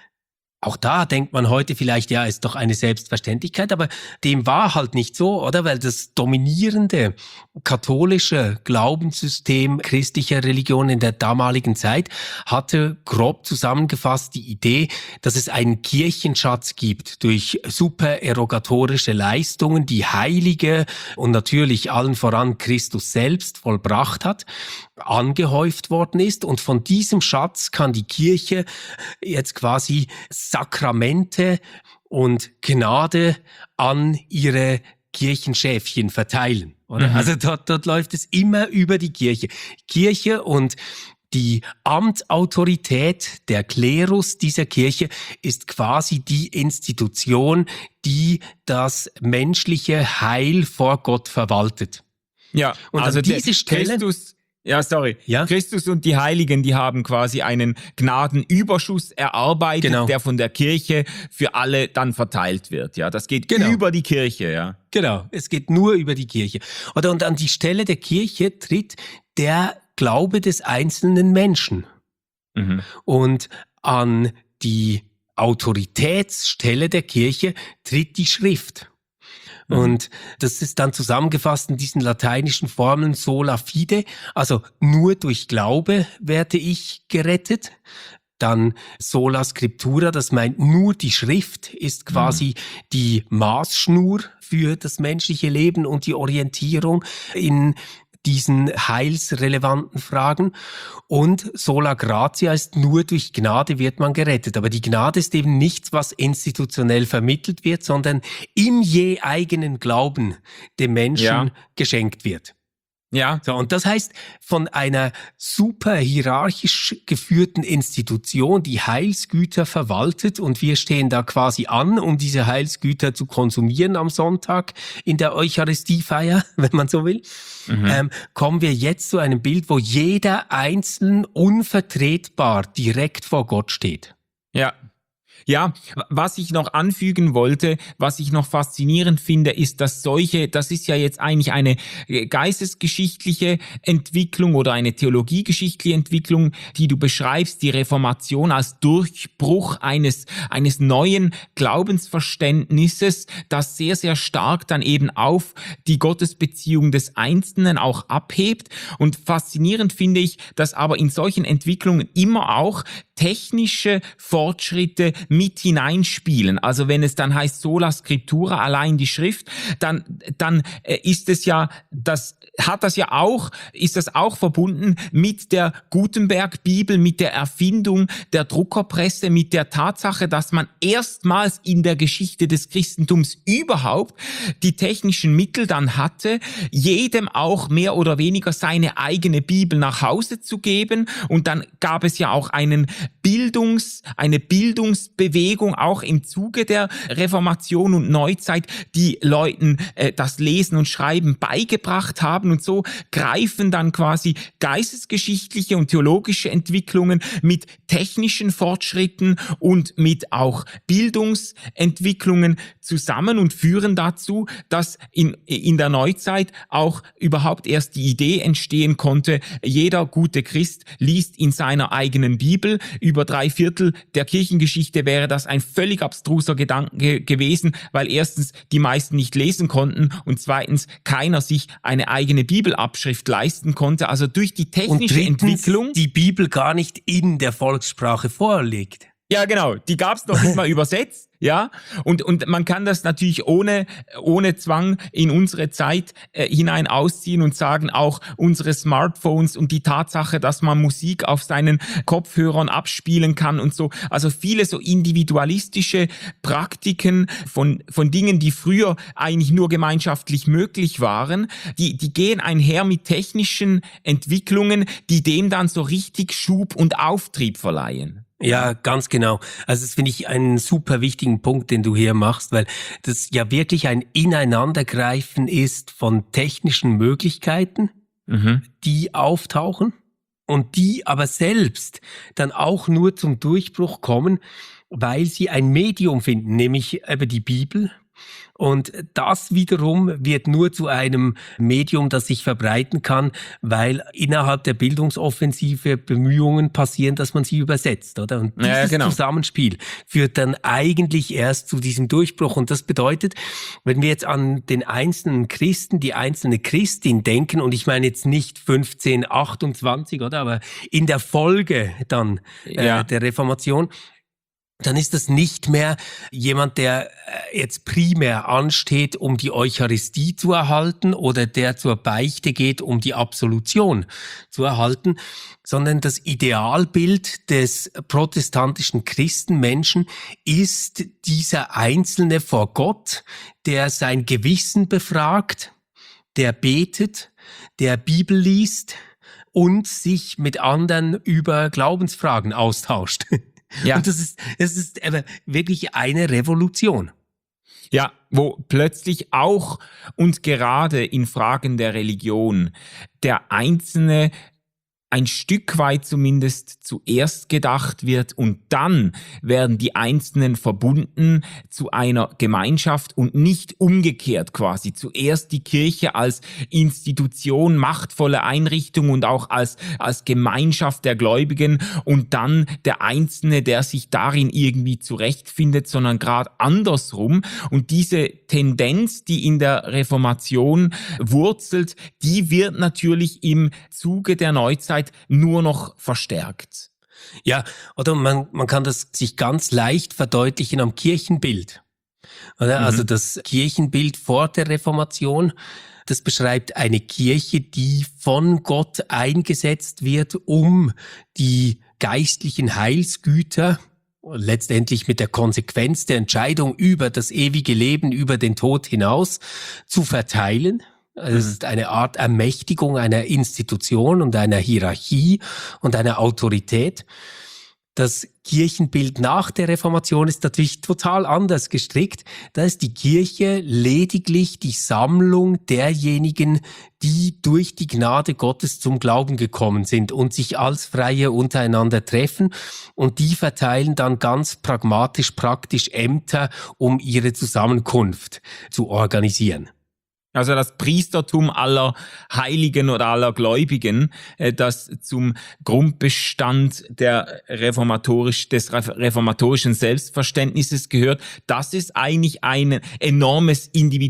Auch da denkt man heute vielleicht, ja, ist doch eine Selbstverständlichkeit, aber dem war halt nicht so, oder? Weil das dominierende katholische Glaubenssystem christlicher Religion in der damaligen Zeit hatte grob zusammengefasst die Idee, dass es einen Kirchenschatz gibt durch supererogatorische Leistungen, die Heilige und natürlich allen voran Christus selbst vollbracht hat, angehäuft worden ist. Und von diesem Schatz kann die Kirche jetzt quasi Sakramente und Gnade an ihre Kirchenschäfchen verteilen. Oder? Mhm. Also dort, dort läuft es immer über die Kirche. Kirche und die Amtsautorität, der Klerus dieser Kirche ist quasi die Institution, die das menschliche Heil vor Gott verwaltet. Ja, und also an diese Stelle... Christus Ja, sorry. Ja? Christus und die Heiligen, die haben quasi einen Gnadenüberschuss erarbeitet, genau. der von der Kirche für alle dann verteilt wird. Ja, das geht genau. über die Kirche, ja. Genau, es geht nur über die Kirche. Oder und an die Stelle der Kirche tritt der Glaube des einzelnen Menschen. Mhm. Und an die Autoritätsstelle der Kirche tritt die Schrift. Und das ist dann zusammengefasst in diesen lateinischen Formeln sola fide, also nur durch Glaube werde ich gerettet. Dann sola scriptura, das meint nur die Schrift ist quasi mhm. die Maßschnur für das menschliche Leben und die Orientierung in diesen heilsrelevanten Fragen. Und sola gratia ist nur durch Gnade wird man gerettet. Aber die Gnade ist eben nichts, was institutionell vermittelt wird, sondern im je eigenen Glauben dem Menschen ja. geschenkt wird. Ja. So, und das heißt, von einer super hierarchisch geführten Institution, die Heilsgüter verwaltet, und wir stehen da quasi an, um diese Heilsgüter zu konsumieren am Sonntag in der Eucharistiefeier, wenn man so will, mhm. ähm, kommen wir jetzt zu einem Bild, wo jeder einzeln unvertretbar direkt vor Gott steht. Ja. Ja, was ich noch anfügen wollte, was ich noch faszinierend finde, ist, dass solche, das ist ja jetzt eigentlich eine geistesgeschichtliche Entwicklung oder eine theologiegeschichtliche Entwicklung, die du beschreibst, die Reformation als Durchbruch eines, eines neuen Glaubensverständnisses, das sehr, sehr stark dann eben auf die Gottesbeziehung des Einzelnen auch abhebt. Und faszinierend finde ich, dass aber in solchen Entwicklungen immer auch technische Fortschritte mit hineinspielen. Also wenn es dann heißt sola scriptura, allein die Schrift, dann dann ist es ja, das hat das ja auch, ist das auch verbunden mit der Gutenberg-Bibel, mit der Erfindung der Druckerpresse, mit der Tatsache, dass man erstmals in der Geschichte des Christentums überhaupt die technischen Mittel dann hatte, jedem auch mehr oder weniger seine eigene Bibel nach Hause zu geben. Und dann gab es ja auch einen Bildungs, eine Bildungsbewegung Bewegung auch im Zuge der Reformation und Neuzeit, die Leuten äh, das Lesen und Schreiben beigebracht haben, und so greifen dann quasi geistesgeschichtliche und theologische Entwicklungen mit technischen Fortschritten und mit auch Bildungsentwicklungen zusammen und führen dazu, dass in, in der Neuzeit auch überhaupt erst die Idee entstehen konnte, jeder gute Christ liest in seiner eigenen Bibel. Über drei Viertel der Kirchengeschichte wäre das ein völlig abstruser Gedanke gewesen, weil erstens die meisten nicht lesen konnten und zweitens keiner sich eine eigene Bibelabschrift leisten konnte. Also durch die technische und drittens, Entwicklung die Bibel gar nicht in der Volkssprache vorliegt. Ja, genau. Die gab's noch nicht mal übersetzt, ja. Und und man kann das natürlich ohne ohne Zwang in unsere Zeit äh, hinein ausziehen und sagen, auch unsere Smartphones und die Tatsache, dass man Musik auf seinen Kopfhörern abspielen kann und so. Also viele so individualistische Praktiken von von Dingen, die früher eigentlich nur gemeinschaftlich möglich waren, die die gehen einher mit technischen Entwicklungen, die dem dann so richtig Schub und Auftrieb verleihen. Ja, ganz genau. Also das finde ich einen super wichtigen Punkt, den du hier machst, weil das ja wirklich ein Ineinandergreifen ist von technischen Möglichkeiten, mhm. die auftauchen und die aber selbst dann auch nur zum Durchbruch kommen, weil sie ein Medium finden, nämlich eben die Bibel. Und das wiederum wird nur zu einem Medium, das sich verbreiten kann, weil innerhalb der Bildungsoffensive Bemühungen passieren, dass man sie übersetzt, oder? Und dieses ja, genau. Zusammenspiel führt dann eigentlich erst zu diesem Durchbruch. Und das bedeutet, wenn wir jetzt an den einzelnen Christen, die einzelne Christin denken, und ich meine jetzt nicht fünfzehn achtundzwanzig, oder? Aber in der Folge dann äh, ja. der Reformation, dann ist das nicht mehr jemand, der jetzt primär ansteht, um die Eucharistie zu erhalten oder der zur Beichte geht, um die Absolution zu erhalten, sondern das Idealbild des protestantischen Christenmenschen ist dieser Einzelne vor Gott, der sein Gewissen befragt, der betet, der Bibel liest und sich mit anderen über Glaubensfragen austauscht. Ja. Und das ist, das ist aber wirklich eine Revolution. Ja, wo plötzlich auch und gerade in Fragen der Religion der Einzelne ein Stück weit zumindest zuerst gedacht wird und dann werden die Einzelnen verbunden zu einer Gemeinschaft und nicht umgekehrt quasi. Zuerst die Kirche als Institution, machtvolle Einrichtung und auch als, als Gemeinschaft der Gläubigen und dann der Einzelne, der sich darin irgendwie zurechtfindet, sondern gerade andersrum. Und diese Tendenz, die in der Reformation wurzelt, die wird natürlich im Zuge der Neuzeit nur noch verstärkt. Ja, oder man, man kann das sich ganz leicht verdeutlichen am Kirchenbild. Oder? Mhm. Also das Kirchenbild vor der Reformation, das beschreibt eine Kirche, die von Gott eingesetzt wird, um die geistlichen Heilsgüter, letztendlich mit der Konsequenz der Entscheidung über das ewige Leben, über den Tod hinaus, zu verteilen. Also es ist eine Art Ermächtigung einer Institution und einer Hierarchie und einer Autorität. Das Kirchenbild nach der Reformation ist natürlich total anders gestrickt. Da ist die Kirche lediglich die Sammlung derjenigen, die durch die Gnade Gottes zum Glauben gekommen sind und sich als Freie untereinander treffen. Und die verteilen dann ganz pragmatisch, praktisch Ämter, um ihre Zusammenkunft zu organisieren. Also das Priestertum aller Heiligen oder aller Gläubigen, das zum Grundbestand der reformatorisch, des reformatorischen Selbstverständnisses gehört, das ist eigentlich ein enormes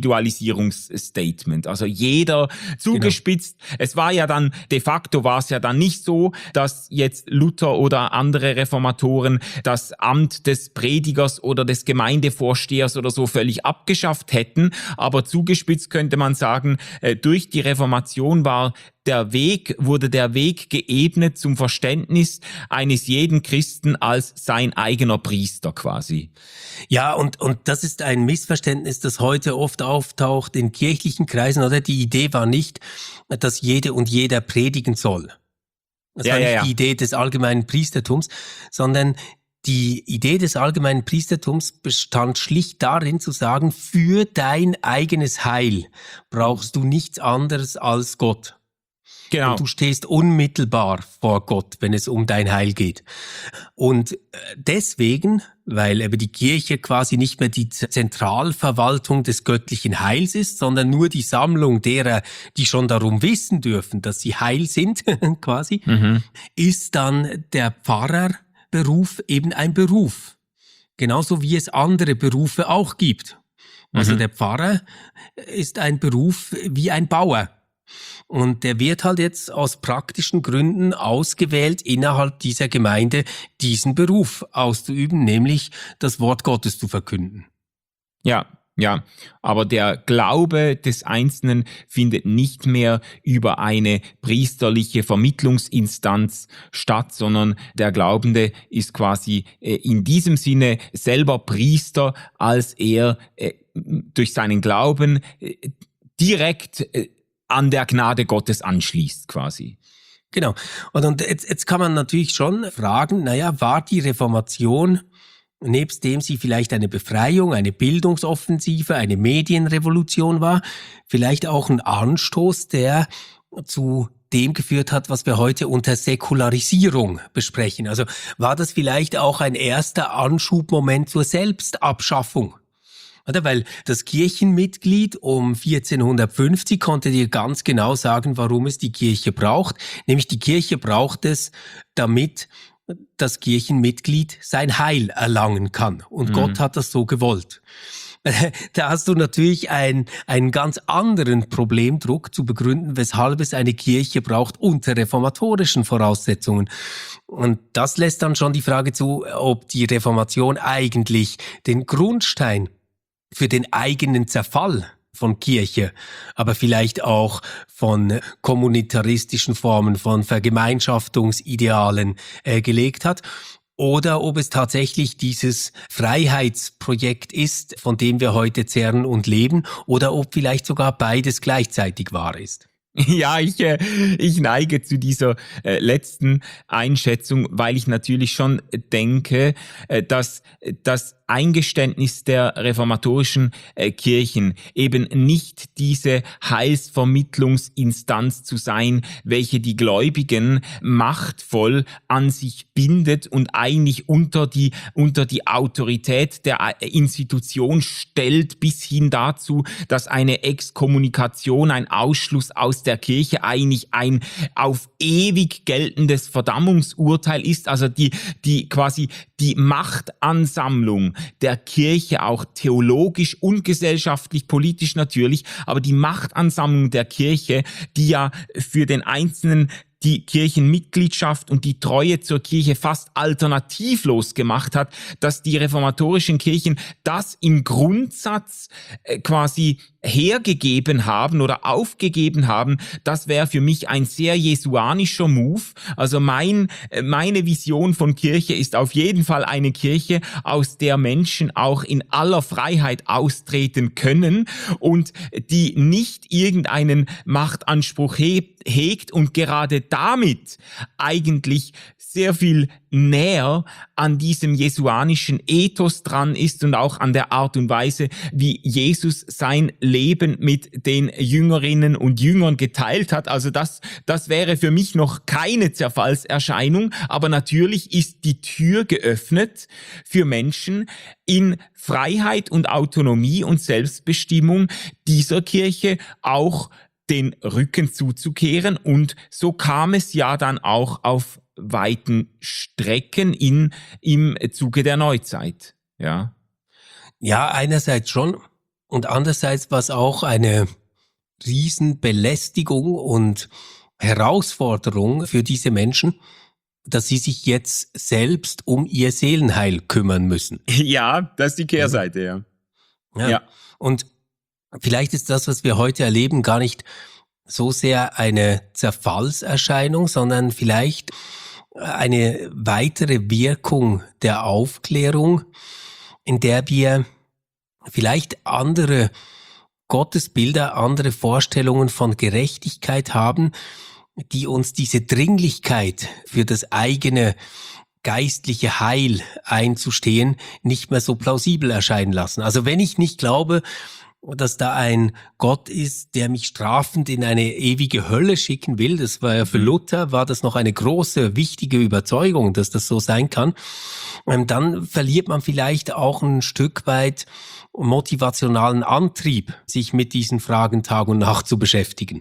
Individualisierungsstatement. Also jeder zugespitzt. Genau. Es war ja dann, de facto war es ja dann nicht so, dass jetzt Luther oder andere Reformatoren das Amt des Predigers oder des Gemeindevorstehers oder so völlig abgeschafft hätten, aber zugespitzt könnte man sagen, durch die Reformation war der Weg, wurde der Weg geebnet zum Verständnis eines jeden Christen als sein eigener Priester quasi. Ja, und, und das ist ein Missverständnis, das heute oft auftaucht in kirchlichen Kreisen, oder? Die Idee war nicht, dass jede und jeder predigen soll. Das ja, war nicht ja, ja. die Idee des allgemeinen Priestertums, sondern Die Idee des allgemeinen Priestertums bestand schlicht darin zu sagen, für dein eigenes Heil brauchst du nichts anderes als Gott. Genau. Und du stehst unmittelbar vor Gott, wenn es um dein Heil geht. Und deswegen, weil eben die Kirche quasi nicht mehr die Zentralverwaltung des göttlichen Heils ist, sondern nur die Sammlung derer, die schon darum wissen dürfen, dass sie heil sind, quasi, mhm. ist dann der Pfarrerberuf eben ein Beruf. Genauso wie es andere Berufe auch gibt. Also mhm. der Pfarrer ist ein Beruf wie ein Bauer. Und der wird halt jetzt aus praktischen Gründen ausgewählt, innerhalb dieser Gemeinde diesen Beruf auszuüben, nämlich das Wort Gottes zu verkünden. Ja, ja, aber der Glaube des Einzelnen findet nicht mehr über eine priesterliche Vermittlungsinstanz statt, sondern der Glaubende ist quasi äh, in diesem Sinne selber Priester, als er äh, durch seinen Glauben äh, direkt äh, an der Gnade Gottes anschließt quasi. Genau. Und, und jetzt, jetzt kann man natürlich schon fragen, naja, war die Reformation, nebst dem sie vielleicht eine Befreiung, eine Bildungsoffensive, eine Medienrevolution war, vielleicht auch ein Anstoß, der zu dem geführt hat, was wir heute unter Säkularisierung besprechen? Also war das vielleicht auch ein erster Anschubmoment zur Selbstabschaffung? Oder? Weil das Kirchenmitglied um vierzehnhundertfünfzig konnte dir ganz genau sagen, warum es die Kirche braucht. Nämlich die Kirche braucht es, damit das Kirchenmitglied sein Heil erlangen kann. Und mhm. Gott hat das so gewollt. Da hast du natürlich ein, einen ganz anderen Problemdruck zu begründen, weshalb es eine Kirche braucht unter reformatorischen Voraussetzungen. Und das lässt dann schon die Frage zu, ob die Reformation eigentlich den Grundstein für den eigenen Zerfall von Kirche, aber vielleicht auch von kommunitaristischen Formen, von Vergemeinschaftungsidealen äh, gelegt hat, oder ob es tatsächlich dieses Freiheitsprojekt ist, von dem wir heute zehren und leben, oder ob vielleicht sogar beides gleichzeitig wahr ist. Ja, ich, äh, ich neige zu dieser äh, letzten Einschätzung, weil ich natürlich schon denke, äh, dass das Eingeständnis der reformatorischen äh, Kirchen eben nicht diese Heilsvermittlungsinstanz zu sein, welche die Gläubigen machtvoll an sich bindet und eigentlich unter die, unter die Autorität der Institution stellt, bis hin dazu, dass eine Exkommunikation, ein Ausschluss aus der Kirche eigentlich ein auf ewig geltendes Verdammungsurteil ist, also die, die quasi die Machtansammlung der Kirche, auch theologisch und gesellschaftlich, politisch natürlich, aber die Machtansammlung der Kirche, die ja für den Einzelnen die Kirchenmitgliedschaft und die Treue zur Kirche fast alternativlos gemacht hat, dass die reformatorischen Kirchen das im Grundsatz äh, quasi hergegeben haben oder aufgegeben haben, das wäre für mich ein sehr jesuanischer Move. Also mein, meine Vision von Kirche ist auf jeden Fall eine Kirche, aus der Menschen auch in aller Freiheit austreten können und die nicht irgendeinen Machtanspruch he- hegt und gerade damit eigentlich sehr viel näher an diesem jesuanischen Ethos dran ist und auch an der Art und Weise, wie Jesus sein Leben mit den Jüngerinnen und Jüngern geteilt hat. Also das, das wäre für mich noch keine Zerfallserscheinung, aber natürlich ist die Tür geöffnet für Menschen in Freiheit und Autonomie und Selbstbestimmung dieser Kirche auch den Rücken zuzukehren, und so kam es ja dann auch auf weiten Strecken in, im Zuge der Neuzeit, ja. Ja, einerseits schon und andererseits war es auch eine Riesenbelästigung und Herausforderung für diese Menschen, dass sie sich jetzt selbst um ihr Seelenheil kümmern müssen. Ja, das ist die Kehrseite, ja. Ja. ja. Und vielleicht ist das, was wir heute erleben, gar nicht so sehr eine Zerfallserscheinung, sondern vielleicht eine weitere Wirkung der Aufklärung, in der wir vielleicht andere Gottesbilder, andere Vorstellungen von Gerechtigkeit haben, die uns diese Dringlichkeit für das eigene geistliche Heil einzustehen, nicht mehr so plausibel erscheinen lassen. Also wenn ich nicht glaube, dass da ein Gott ist, der mich strafend in eine ewige Hölle schicken will, das war ja für Luther, war das noch eine große, wichtige Überzeugung, dass das so sein kann, dann verliert man vielleicht auch ein Stück weit motivationalen Antrieb, sich mit diesen Fragen Tag und Nacht zu beschäftigen.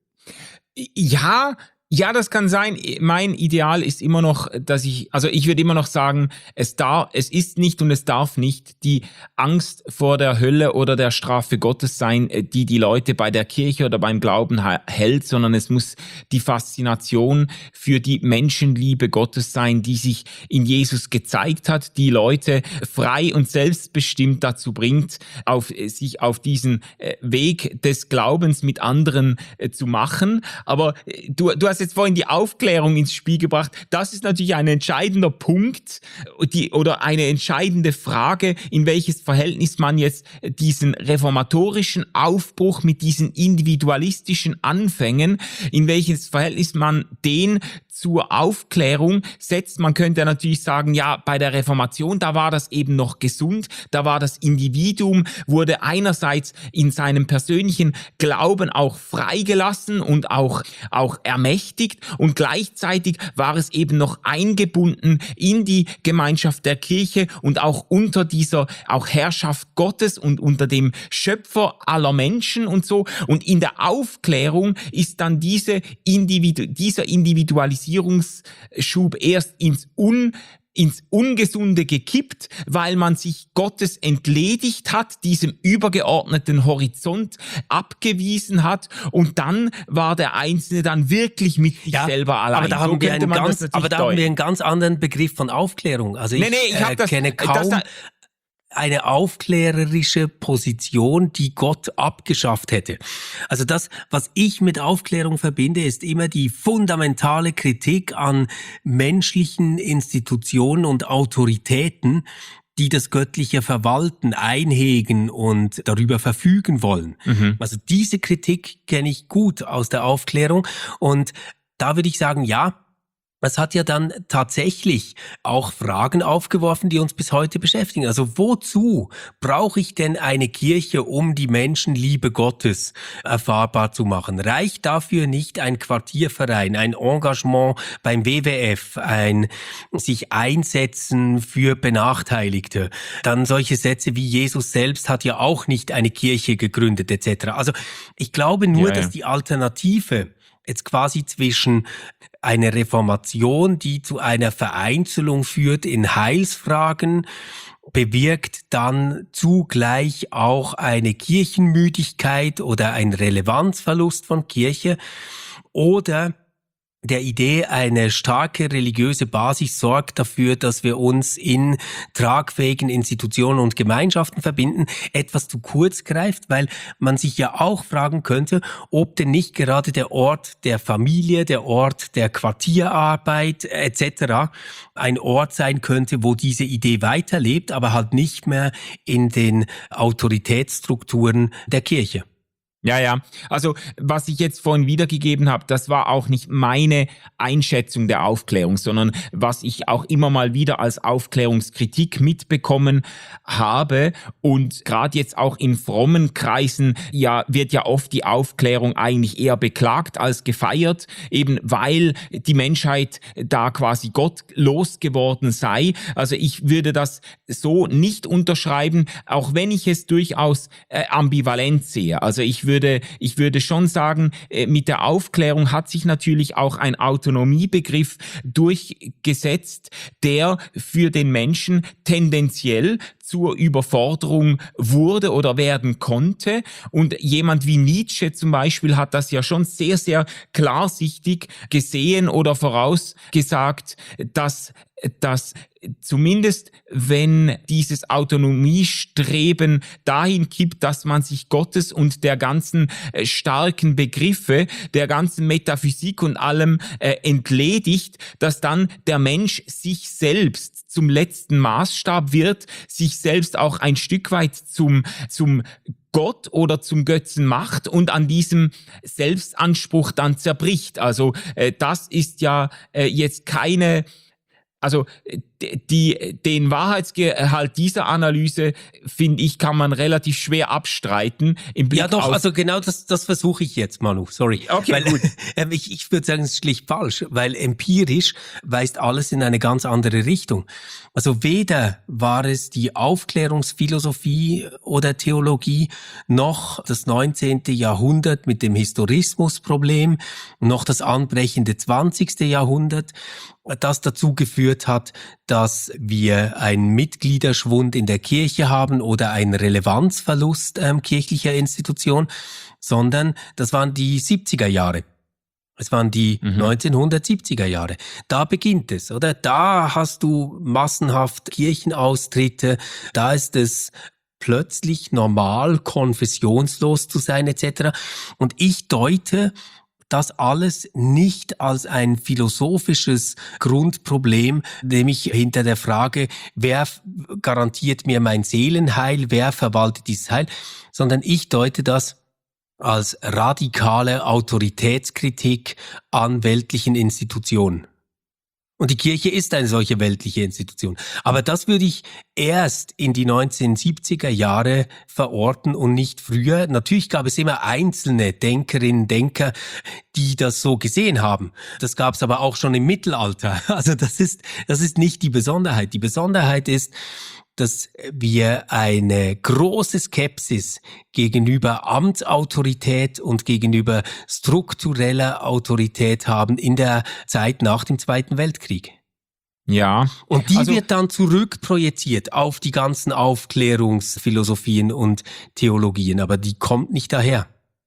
Ja, ja, das kann sein. Mein Ideal ist immer noch, dass ich, also ich würde immer noch sagen, es darf, es ist nicht und es darf nicht die Angst vor der Hölle oder der Strafe Gottes sein, die die Leute bei der Kirche oder beim Glauben hält, sondern es muss die Faszination für die Menschenliebe Gottes sein, die sich in Jesus gezeigt hat, die Leute frei und selbstbestimmt dazu bringt, auf, sich auf diesen Weg des Glaubens mit anderen zu machen. Aber du, du hast jetzt vorhin die Aufklärung ins Spiel gebracht. Das ist natürlich ein entscheidender Punkt die, oder eine entscheidende Frage, in welches Verhältnis man jetzt diesen reformatorischen Aufbruch mit diesen individualistischen Anfängen, in welches Verhältnis man den zur Aufklärung setzt. Man könnte natürlich sagen, ja, bei der Reformation, da war das eben noch gesund, da war das Individuum, wurde einerseits in seinem persönlichen Glauben auch freigelassen und auch, auch ermächtigt und gleichzeitig war es eben noch eingebunden in die Gemeinschaft der Kirche und auch unter dieser auch Herrschaft Gottes und unter dem Schöpfer aller Menschen und so. Und in der Aufklärung ist dann diese Individu- dieser Individualisierung Schub erst ins Un ins Ungesunde gekippt, weil man sich Gottes entledigt hat, diesem übergeordneten Horizont abgewiesen hat und dann war der Einzelne dann wirklich mit sich ja, selber allein. Aber da haben, so wir, einen ganz, aber da haben wir einen deuten. ganz anderen Begriff von Aufklärung. Also ich, nee, nee, ich hab äh, das, kenne kaum das, das, eine aufklärerische Position, die Gott abgeschafft hätte. Also das, was ich mit Aufklärung verbinde, ist immer die fundamentale Kritik an menschlichen Institutionen und Autoritäten, die das göttliche Verwalten einhegen und darüber verfügen wollen. Mhm. Also diese Kritik kenne ich gut aus der Aufklärung und da würde ich sagen, ja, es hat ja dann tatsächlich auch Fragen aufgeworfen, die uns bis heute beschäftigen. Also wozu brauche ich denn eine Kirche, um die Menschenliebe Gottes erfahrbar zu machen? Reicht dafür nicht ein Quartierverein, ein Engagement beim W W F, ein sich einsetzen für Benachteiligte? Dann solche Sätze wie Jesus selbst hat ja auch nicht eine Kirche gegründet et cetera. Also ich glaube nur, ja, ja. dass die Alternative jetzt quasi zwischen einer Reformation, die zu einer Vereinzelung führt in Heilsfragen, bewirkt dann zugleich auch eine Kirchenmüdigkeit oder ein Relevanzverlust von Kirche oder der Idee, eine starke religiöse Basis sorgt dafür, dass wir uns in tragfähigen Institutionen und Gemeinschaften verbinden, etwas zu kurz greift, weil man sich ja auch fragen könnte, ob denn nicht gerade der Ort der Familie, der Ort der Quartierarbeit et cetera ein Ort sein könnte, wo diese Idee weiterlebt, aber halt nicht mehr in den Autoritätsstrukturen der Kirche. Ja, ja. Also was ich jetzt vorhin wiedergegeben habe, das war auch nicht meine Einschätzung der Aufklärung, sondern was ich auch immer mal wieder als Aufklärungskritik mitbekommen habe. Und gerade jetzt auch in frommen Kreisen ja wird ja oft die Aufklärung eigentlich eher beklagt als gefeiert, eben weil die Menschheit da quasi gottlos geworden sei. Also ich würde das so nicht unterschreiben, auch wenn ich es durchaus äh, ambivalent sehe. Also ich würde Würde, ich würde schon sagen, mit der Aufklärung hat sich natürlich auch ein Autonomiebegriff durchgesetzt, der für den Menschen tendenziell zur Überforderung wurde oder werden konnte. Und jemand wie Nietzsche zum Beispiel hat das ja schon sehr, sehr klarsichtig gesehen oder vorausgesagt, dass dass zumindest wenn dieses Autonomiestreben dahin kippt, dass man sich Gottes und der ganzen äh, starken Begriffe, der ganzen Metaphysik und allem äh, entledigt, dass dann der Mensch sich selbst zum letzten Maßstab wird, sich selbst auch ein Stück weit zum zum Gott oder zum Götzen macht und an diesem Selbstanspruch dann zerbricht. Also äh, das ist ja äh, jetzt keine Also die, den Wahrheitsgehalt dieser Analyse, finde ich, kann man relativ schwer abstreiten. Im Blick ja doch, auf also genau das, das versuche ich jetzt, Manu, sorry. Okay, weil, gut. Äh, ich, ich würde sagen, es ist schlicht falsch, weil empirisch weist alles in eine ganz andere Richtung. Also weder war es die Aufklärungsphilosophie oder Theologie, noch das neunzehnte Jahrhundert mit dem Historismusproblem, noch das anbrechende zwanzigste Jahrhundert, das dazu geführt hat, dass wir einen Mitgliederschwund in der Kirche haben oder einen Relevanzverlust ähm, kirchlicher Institution, sondern das waren die siebziger Jahre. Es waren die mhm. neunzehnhundertsiebziger Jahre. Da beginnt es, oder? Da hast du massenhaft Kirchenaustritte, da ist es plötzlich normal, konfessionslos zu sein et cetera. Und ich deute das alles nicht als ein philosophisches Grundproblem, nämlich hinter der Frage, wer garantiert mir mein Seelenheil, wer verwaltet dieses Heil, sondern ich deute das als radikale Autoritätskritik an weltlichen Institutionen. Und die Kirche ist eine solche weltliche Institution. Aber das würde ich erst in die neunzehnhundertsiebziger Jahre verorten und nicht früher. Natürlich gab es immer einzelne Denkerinnen, Denker, die das so gesehen haben. Das gab es aber auch schon im Mittelalter. Also das ist, das ist nicht die Besonderheit. Die Besonderheit ist, dass wir eine große Skepsis gegenüber Amtsautorität und gegenüber struktureller Autorität haben in der Zeit nach dem Zweiten Weltkrieg. Ja. Und die also, wird dann zurückprojiziert auf die ganzen Aufklärungsphilosophien und Theologien, aber die kommt nicht daher.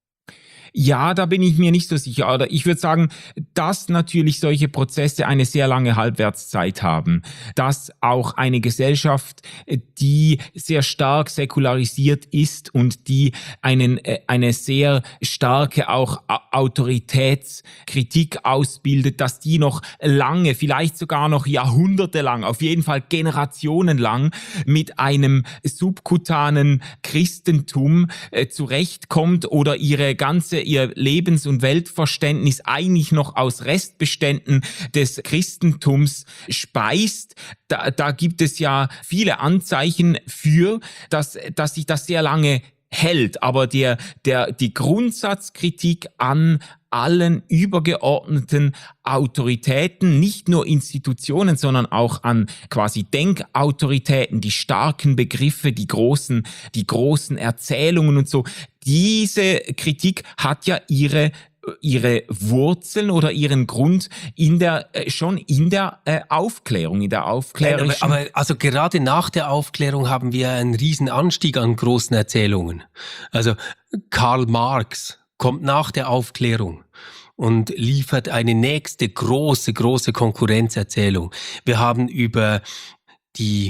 Ja, da bin ich mir nicht so sicher. Oder ich würde sagen, dass natürlich solche Prozesse eine sehr lange Halbwertszeit haben. Dass auch eine Gesellschaft, die sehr stark säkularisiert ist und die einen, eine sehr starke auch Autoritätskritik ausbildet, dass die noch lange, vielleicht sogar noch jahrhundertelang, auf jeden Fall generationenlang mit einem subkutanen Christentum äh, zurechtkommt oder ihre ganze ihr Lebens- und Weltverständnis eigentlich noch aus Restbeständen des Christentums speist. Da, da gibt es ja viele Anzeichen für, dass, dass sich das sehr lange hält. Aber der, der, die Grundsatzkritik an allen übergeordneten Autoritäten, nicht nur Institutionen, sondern auch an quasi Denkautoritäten, die starken Begriffe, die großen, die großen Erzählungen und so. Diese Kritik hat ja ihre ihre Wurzeln oder ihren Grund in der schon in der äh, Aufklärung, in der Aufklärung. Aber, aber also gerade nach der Aufklärung haben wir einen riesen Anstieg an großen Erzählungen. Also Karl Marx kommt nach der Aufklärung und liefert eine nächste große, große Konkurrenzerzählung. Wir haben über die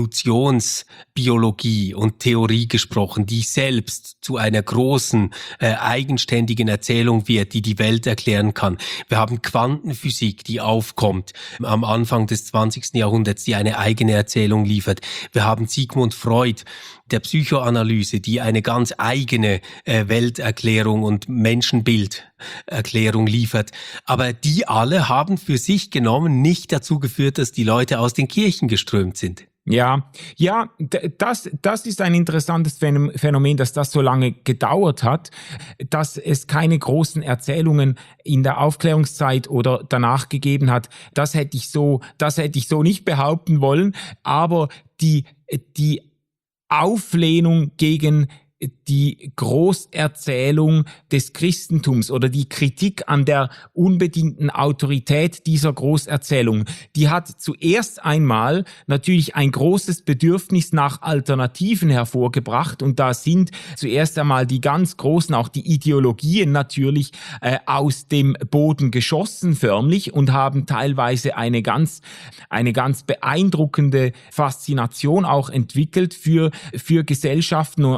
Evolutionsbiologie und Theorie gesprochen, die selbst zu einer großen, äh, eigenständigen Erzählung wird, die die Welt erklären kann. Wir haben Quantenphysik, die aufkommt am Anfang des zwanzigsten Jahrhunderts, die eine eigene Erzählung liefert. Wir haben Sigmund Freud, der Psychoanalyse, die eine ganz eigene äh, Welterklärung und Menschenbilderklärung liefert. Aber die alle haben für sich genommen nicht dazu geführt, dass die Leute aus den Kirchen geströmt sind. Ja, ja, das, das ist ein interessantes Phänomen, dass das so lange gedauert hat, dass es keine großen Erzählungen in der Aufklärungszeit oder danach gegeben hat. Das hätte ich so, das hätte ich so nicht behaupten wollen. Aber die, die Auflehnung gegen die Großerzählung des Christentums oder die Kritik an der unbedingten Autorität dieser Großerzählung, die hat zuerst einmal natürlich ein großes Bedürfnis nach Alternativen hervorgebracht, und da sind zuerst einmal die ganz großen, auch die Ideologien natürlich äh, aus dem Boden geschossen förmlich und haben teilweise eine ganz, eine ganz beeindruckende Faszination auch entwickelt für, für Gesellschaften und auch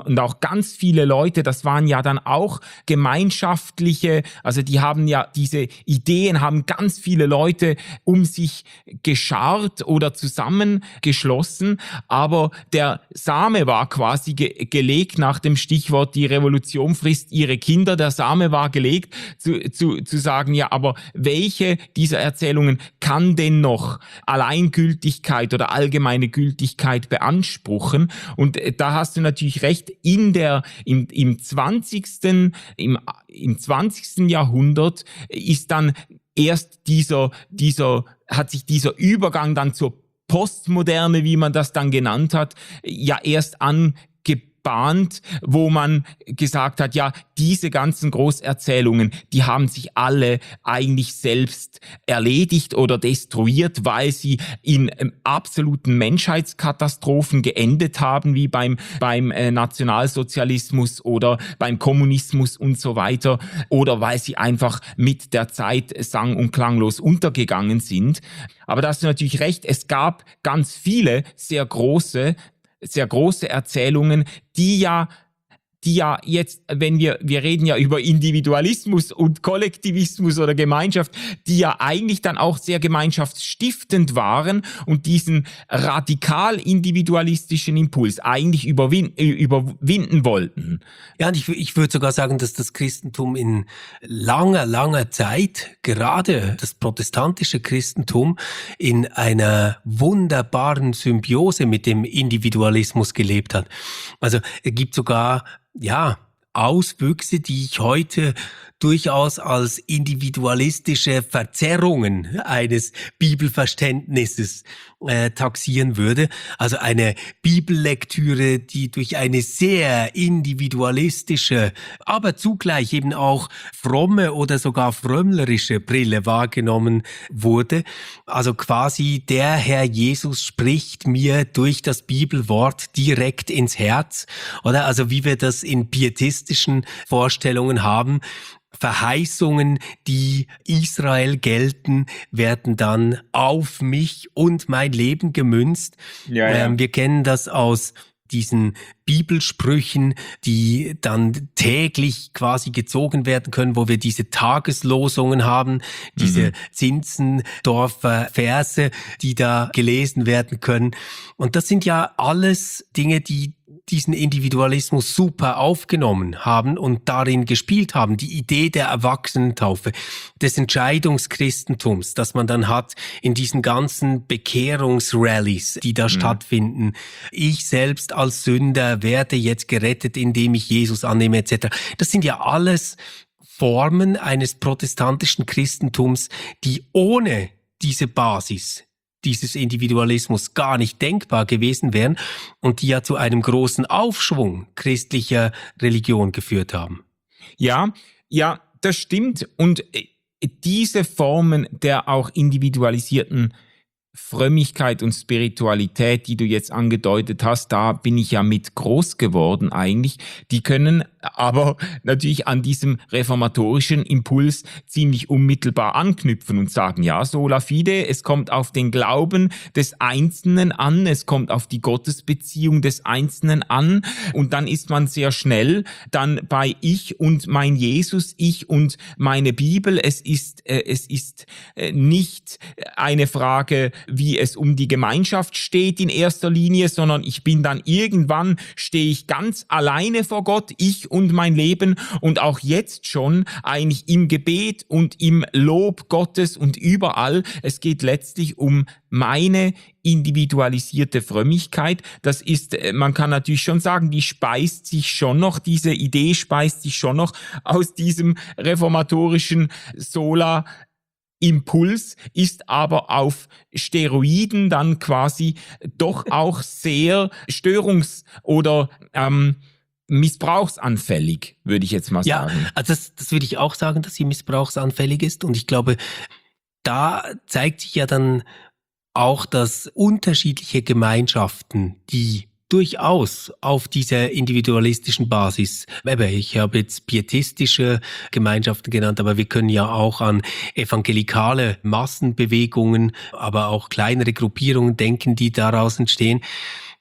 ganz viele Leute, das waren ja dann auch gemeinschaftliche, also die haben ja diese Ideen, haben ganz viele Leute um sich geschart oder zusammengeschlossen, aber der Same war quasi ge- gelegt nach dem Stichwort, die Revolution frisst ihre Kinder. Der Same war gelegt, zu, zu, zu sagen, ja, aber welche dieser Erzählungen kann denn noch Alleingültigkeit oder allgemeine Gültigkeit beanspruchen? Und da hast du natürlich recht, in der, im, im zwanzigsten im, im zwanzigsten Jahrhundert ist dann erst dieser, dieser, hat sich dieser Übergang dann zur Postmoderne, wie man das dann genannt hat, ja erst angebahnt, wo man gesagt hat, ja, diese ganzen Großerzählungen, die haben sich alle eigentlich selbst erledigt oder destruiert, weil sie in ähm, absoluten Menschheitskatastrophen geendet haben, wie beim, beim äh, Nationalsozialismus oder beim Kommunismus und so weiter, oder weil sie einfach mit der Zeit sang- und klanglos untergegangen sind. Aber da hast du natürlich recht, es gab ganz viele sehr große, sehr große Erzählungen, die ja die ja jetzt, wenn wir, wir reden ja über Individualismus und Kollektivismus oder Gemeinschaft, die ja eigentlich dann auch sehr gemeinschaftsstiftend waren und diesen radikal individualistischen Impuls eigentlich überwin- überwinden wollten. Ja, und ich, ich würde sogar sagen, dass das Christentum in langer, langer Zeit, gerade das protestantische Christentum, in einer wunderbaren Symbiose mit dem Individualismus gelebt hat. Also es gibt sogar ja, Auswüchse, die ich heute durchaus als individualistische Verzerrungen eines Bibelverständnisses äh, taxieren würde. Also eine Bibellektüre, die durch eine sehr individualistische, aber zugleich eben auch fromme oder sogar frömmlerische Brille wahrgenommen wurde. Also quasi der Herr Jesus spricht mir durch das Bibelwort direkt ins Herz, oder? Also wie wir das in pietistischen Vorstellungen haben. Verheißungen, die Israel gelten, werden dann auf mich und mein Leben gemünzt. Ja, ja. Ähm, wir kennen das aus diesen Bibelsprüchen, die dann täglich quasi gezogen werden können, wo wir diese Tageslosungen haben, diese mhm. Zinzendorfer Verse, die da gelesen werden können. Und das sind ja alles Dinge, die diesen Individualismus super aufgenommen haben und darin gespielt haben. Die Idee der Erwachsenentaufe, des Entscheidungschristentums, das man dann hat in diesen ganzen Bekehrungsrallies, die da mhm. stattfinden. Ich selbst als Sünder werde jetzt gerettet, indem ich Jesus annehme, et cetera. Das sind ja alles Formen eines protestantischen Christentums, die ohne diese Basis dieses Individualismus gar nicht denkbar gewesen wären und die ja zu einem großen Aufschwung christlicher Religion geführt haben. Ja, ja, das stimmt. Und diese Formen der auch individualisierten Frömmigkeit und Spiritualität, die du jetzt angedeutet hast, da bin ich ja mit groß geworden eigentlich. Die können aber natürlich an diesem reformatorischen Impuls ziemlich unmittelbar anknüpfen und sagen, ja, sola fide, es kommt auf den Glauben des Einzelnen an, es kommt auf die Gottesbeziehung des Einzelnen an und dann ist man sehr schnell dann bei ich und mein Jesus, ich und meine Bibel. Es ist, äh, es ist äh, nicht eine Frage, wie es um die Gemeinschaft steht in erster Linie, sondern ich bin dann irgendwann, stehe ich ganz alleine vor Gott, ich und mein Leben und auch jetzt schon eigentlich im Gebet und im Lob Gottes und überall. Es geht letztlich um meine individualisierte Frömmigkeit. Das ist, man kann natürlich schon sagen, die speist sich schon noch, diese Idee speist sich schon noch aus diesem reformatorischen Sola Impuls, ist aber auf Steroiden dann quasi doch auch sehr störungs- oder ähm, missbrauchsanfällig, würde ich jetzt mal sagen. Ja, also das, das würde ich auch sagen, dass sie missbrauchsanfällig ist. Und ich glaube, da zeigt sich ja dann auch, dass unterschiedliche Gemeinschaften, die durchaus auf dieser individualistischen Basis, ich habe jetzt pietistische Gemeinschaften genannt, aber wir können ja auch an evangelikale Massenbewegungen, aber auch kleinere Gruppierungen denken, die daraus entstehen.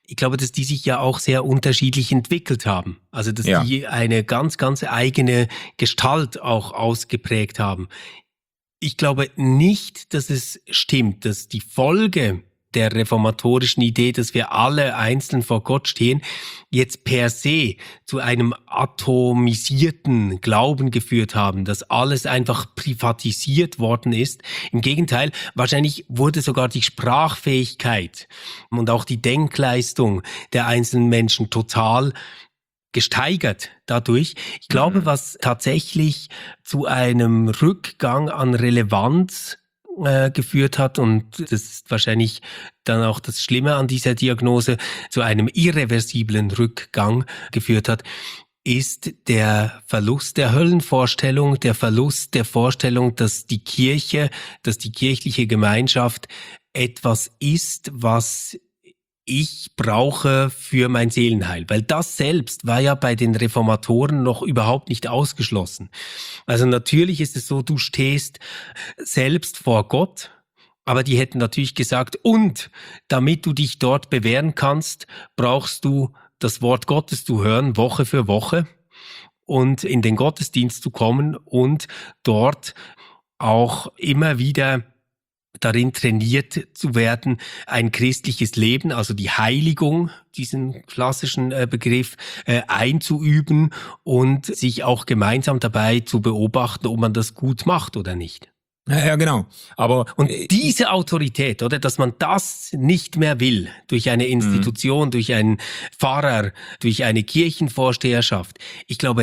ich glaube, dass die sich ja auch sehr unterschiedlich entwickelt haben. Also, dass Ja. die eine ganz, ganz eigene Gestalt auch ausgeprägt haben. Ich glaube nicht, dass es stimmt, dass die Folge der reformatorischen Idee, dass wir alle einzeln vor Gott stehen, jetzt per se zu einem atomisierten Glauben geführt haben, dass alles einfach privatisiert worden ist. Im Gegenteil, wahrscheinlich wurde sogar die Sprachfähigkeit und auch die Denkleistung der einzelnen Menschen total gesteigert dadurch. Ich glaube, was tatsächlich zu einem Rückgang an Relevanz äh, geführt hat, und das ist wahrscheinlich dann auch das Schlimme an dieser Diagnose, zu einem irreversiblen Rückgang geführt hat, ist der Verlust der Höllenvorstellung, der Verlust der Vorstellung, dass die Kirche, dass die kirchliche Gemeinschaft etwas ist, was ich brauche für mein Seelenheil. Weil das selbst war ja bei den Reformatoren noch überhaupt nicht ausgeschlossen. Also natürlich ist es so, du stehst selbst vor Gott, aber die hätten natürlich gesagt, und damit du dich dort bewähren kannst, brauchst du das Wort Gottes zu hören, Woche für Woche, und in den Gottesdienst zu kommen und dort auch immer wieder darin trainiert zu werden, ein christliches Leben, also die Heiligung, diesen klassischen äh, Begriff, äh, einzuüben und sich auch gemeinsam dabei zu beobachten, ob man das gut macht oder nicht. Ja, ja, genau. Aber Und diese Autorität, oder, dass man das nicht mehr will, durch eine Institution, mhm. durch einen Pfarrer, durch eine Kirchenvorsteherschaft, ich glaube,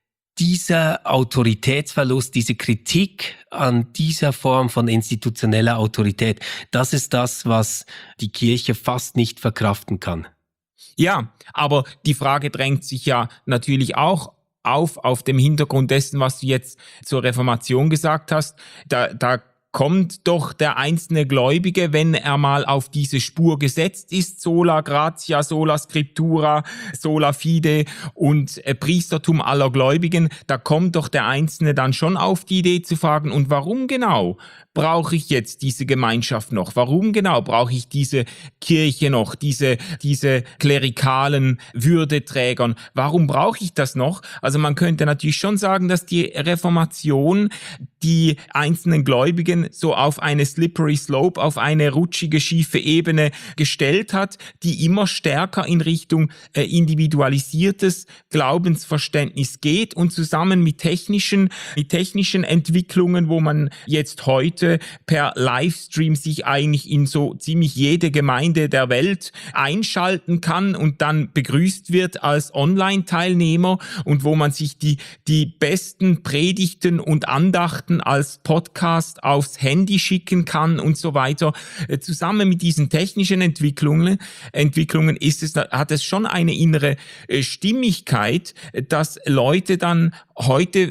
dieser Autoritätsverlust, diese Kritik an dieser Form von institutioneller Autorität, das ist das, was die Kirche fast nicht verkraften kann. Ja, aber die Frage drängt sich ja natürlich auch auf, auf dem Hintergrund dessen, was du jetzt zur Reformation gesagt hast. Da, da kommt doch der einzelne Gläubige, wenn er mal auf diese Spur gesetzt ist, sola gratia, sola scriptura, sola fide und äh, Priestertum aller Gläubigen, da kommt doch der Einzelne dann schon auf die Idee zu fragen, und warum genau brauche ich jetzt diese Gemeinschaft noch? Warum genau brauche ich diese Kirche noch, diese, diese klerikalen Würdeträgern? Warum brauche ich das noch? Also man könnte natürlich schon sagen, dass die Reformation die einzelnen Gläubigen so auf eine slippery slope, auf eine rutschige, schiefe Ebene gestellt hat, die immer stärker in Richtung äh, individualisiertes Glaubensverständnis geht, und zusammen mit technischen, mit technischen Entwicklungen, wo man jetzt heute per Livestream sich eigentlich in so ziemlich jede Gemeinde der Welt einschalten kann und dann begrüßt wird als Online-Teilnehmer, und wo man sich die, die besten Predigten und Andachten als Podcast aufs Handy schicken kann und so weiter. Zusammen mit diesen technischen Entwicklungen, Entwicklungen ist es, hat es schon eine innere Stimmigkeit, dass Leute dann heute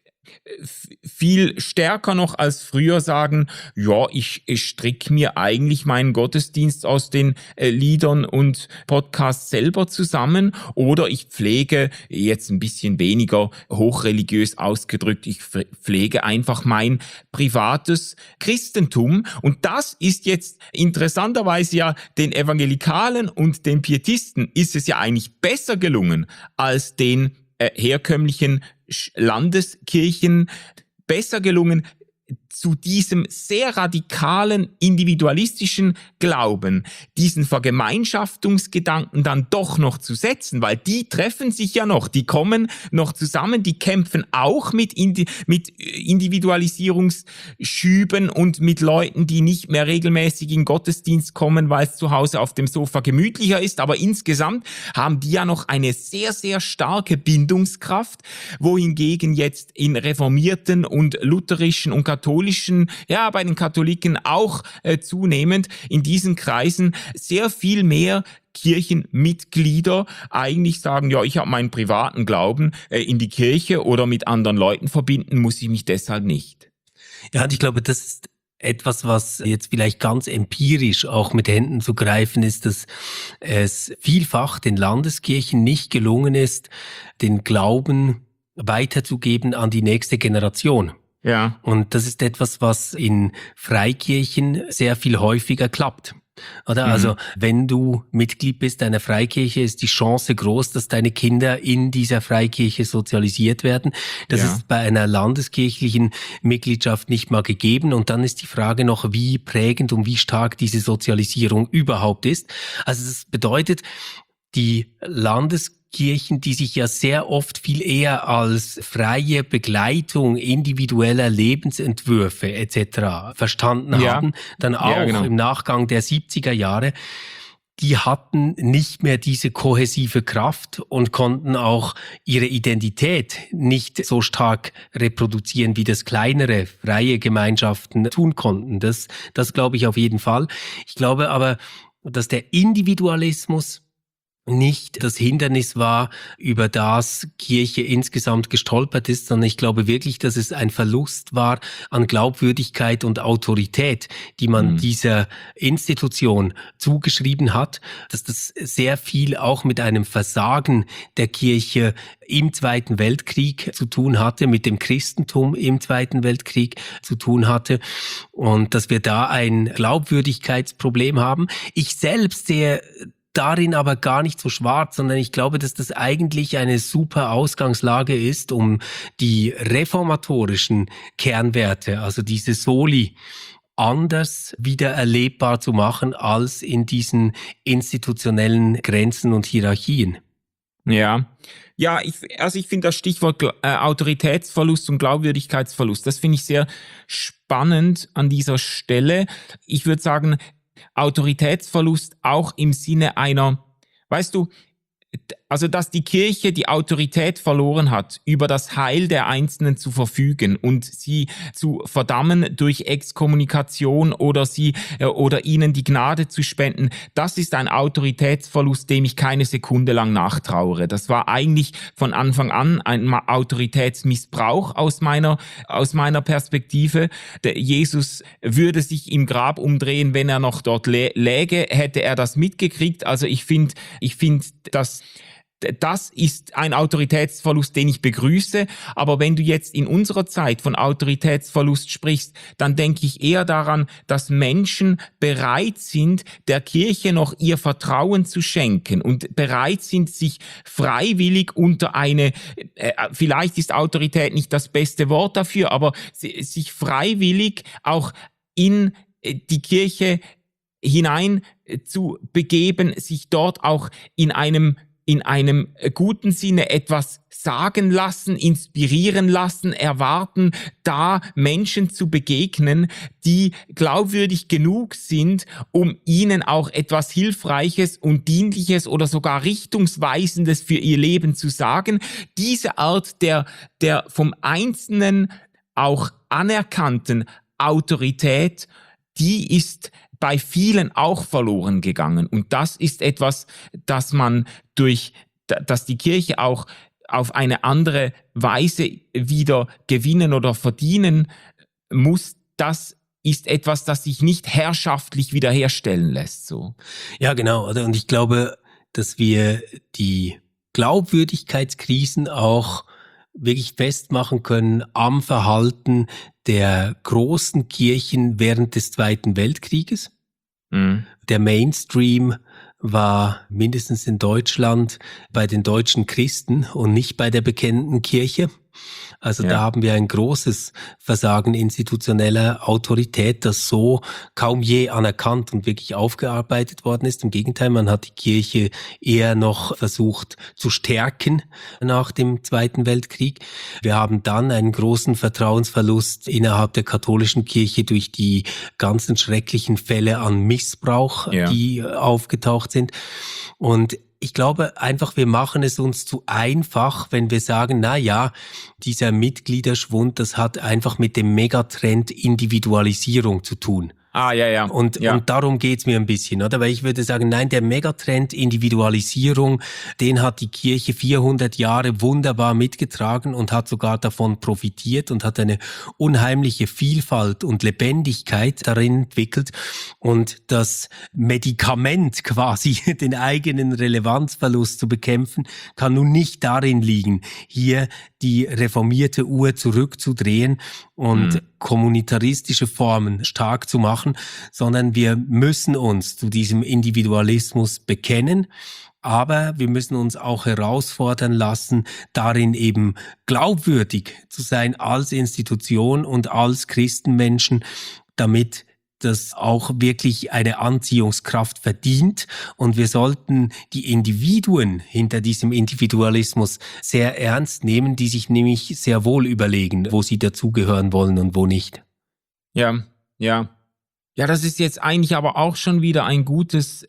viel stärker noch als früher sagen, ja, ich, ich stricke mir eigentlich meinen Gottesdienst aus den äh, Liedern und Podcasts selber zusammen, oder ich pflege, jetzt ein bisschen weniger hochreligiös ausgedrückt, ich pflege einfach mein privates Christentum. Und das ist jetzt interessanterweise ja den Evangelikalen und den Pietisten ist es ja eigentlich besser gelungen als den äh, herkömmlichen Landeskirchen, besser gelungen, zu diesem sehr radikalen, individualistischen Glauben, diesen Vergemeinschaftungsgedanken dann doch noch zu setzen, weil die treffen sich ja noch, die kommen noch zusammen, die kämpfen auch mit, Indi- mit Individualisierungsschüben und mit Leuten, die nicht mehr regelmäßig in Gottesdienst kommen, weil es zu Hause auf dem Sofa gemütlicher ist, aber insgesamt haben die ja noch eine sehr, sehr starke Bindungskraft, wohingegen jetzt in reformierten und lutherischen und katholischen, ja, bei den Katholiken auch äh, zunehmend in diesen Kreisen sehr viel mehr Kirchenmitglieder eigentlich sagen, ja, ich habe meinen privaten Glauben äh, in die Kirche oder mit anderen Leuten verbinden, muss ich mich deshalb nicht. Ja, und ich glaube, das ist etwas, was jetzt vielleicht ganz empirisch auch mit Händen zu greifen ist, dass es vielfach den Landeskirchen nicht gelungen ist, den Glauben weiterzugeben an die nächste Generation. Ja. Und das ist etwas, was in Freikirchen sehr viel häufiger klappt. Oder? Mhm. Also, wenn du Mitglied bist einer Freikirche, ist die Chance groß, dass deine Kinder in dieser Freikirche sozialisiert werden. Das Ja. ist bei einer landeskirchlichen Mitgliedschaft nicht mal gegeben. Und dann ist die Frage noch, wie prägend und wie stark diese Sozialisierung überhaupt ist. Also, das bedeutet, die Landeskirchen, die sich ja sehr oft viel eher als freie Begleitung individueller Lebensentwürfe et cetera verstanden Ja. haben, dann auch Ja, genau. im Nachgang der siebziger Jahre, die hatten nicht mehr diese kohäsive Kraft und konnten auch ihre Identität nicht so stark reproduzieren, wie das kleinere, freie Gemeinschaften tun konnten. Das, das glaube ich auf jeden Fall. Ich glaube aber, dass der Individualismus nicht das Hindernis war, über das Kirche insgesamt gestolpert ist, sondern ich glaube wirklich, dass es ein Verlust war an Glaubwürdigkeit und Autorität, die man Mhm. dieser Institution zugeschrieben hat, dass das sehr viel auch mit einem Versagen der Kirche im Zweiten Weltkrieg zu tun hatte, mit dem Christentum im Zweiten Weltkrieg zu tun hatte und dass wir da ein Glaubwürdigkeitsproblem haben. Ich selbst sehe darin aber gar nicht so schwarz, sondern ich glaube, dass das eigentlich eine super Ausgangslage ist, um die reformatorischen Kernwerte, also diese Soli, anders wieder erlebbar zu machen als in diesen institutionellen Grenzen und Hierarchien. Ja, ja, ich, also ich finde das Stichwort Gla- äh, Autoritätsverlust und Glaubwürdigkeitsverlust, das finde ich sehr spannend an dieser Stelle. Ich würde sagen, Autoritätsverlust auch im Sinne einer, weißt du, also dass die Kirche die Autorität verloren hat, über das Heil der Einzelnen zu verfügen und sie zu verdammen durch Exkommunikation oder sie äh, oder ihnen die Gnade zu spenden, das ist ein Autoritätsverlust, dem ich keine Sekunde lang nachtrauere. Das war eigentlich von Anfang an ein Ma- Autoritätsmissbrauch aus meiner aus meiner Perspektive. Der Jesus würde sich im Grab umdrehen, wenn er noch dort lä- läge, hätte er das mitgekriegt. Also ich finde, ich finde, dass das ist ein Autoritätsverlust, den ich begrüße. Aber wenn du jetzt in unserer Zeit von Autoritätsverlust sprichst, dann denke ich eher daran, dass Menschen bereit sind, der Kirche noch ihr Vertrauen zu schenken und bereit sind, sich freiwillig unter eine, äh, vielleicht ist Autorität nicht das beste Wort dafür, aber si- sich freiwillig auch in äh, die Kirche hinein äh, zu begeben, sich dort auch in einem in einem guten Sinne etwas sagen lassen, inspirieren lassen, erwarten, da Menschen zu begegnen, die glaubwürdig genug sind, um ihnen auch etwas Hilfreiches und Dienliches oder sogar Richtungsweisendes für ihr Leben zu sagen. Diese Art der, der vom Einzelnen auch anerkannten Autorität, die ist bei vielen auch verloren gegangen. Und das ist etwas, das man durch, dass die Kirche auch auf eine andere Weise wieder gewinnen oder verdienen muss. Das ist etwas, das sich nicht herrschaftlich wiederherstellen lässt, so. Ja, genau. Und ich glaube, dass wir die Glaubwürdigkeitskrisen auch wirklich festmachen können am Verhalten der großen Kirchen während des Zweiten Weltkrieges. Mhm. Der Mainstream war mindestens in Deutschland bei den deutschen Christen und nicht bei der bekennenden Kirche. Also Ja. da haben wir ein großes Versagen institutioneller Autorität, das so kaum je anerkannt und wirklich aufgearbeitet worden ist. Im Gegenteil, man hat die Kirche eher noch versucht zu stärken nach dem Zweiten Weltkrieg. Wir haben dann einen großen Vertrauensverlust innerhalb der katholischen Kirche durch die ganzen schrecklichen Fälle an Missbrauch, Ja. die aufgetaucht sind. Und ich glaube einfach, wir machen es uns zu einfach, wenn wir sagen, na ja, dieser Mitgliederschwund, das hat einfach mit dem Megatrend Individualisierung zu tun. Ah, ja, ja. Und, ja. und darum geht's mir ein bisschen, oder? Weil ich würde sagen, nein, der Megatrend Individualisierung, den hat die Kirche vierhundert Jahre wunderbar mitgetragen und hat sogar davon profitiert und hat eine unheimliche Vielfalt und Lebendigkeit darin entwickelt. Und das Medikament quasi, den eigenen Relevanzverlust zu bekämpfen, kann nun nicht darin liegen, hier die reformierte Uhr zurückzudrehen und Mhm. kommunitaristische Formen stark zu machen, sondern wir müssen uns zu diesem Individualismus bekennen. Aber wir müssen uns auch herausfordern lassen, darin eben glaubwürdig zu sein als Institution und als Christenmenschen, damit das auch wirklich eine Anziehungskraft verdient. Und wir sollten die Individuen hinter diesem Individualismus sehr ernst nehmen, die sich nämlich sehr wohl überlegen, wo sie dazugehören wollen und wo nicht. Ja, ja. Ja, das ist jetzt eigentlich aber auch schon wieder ein gutes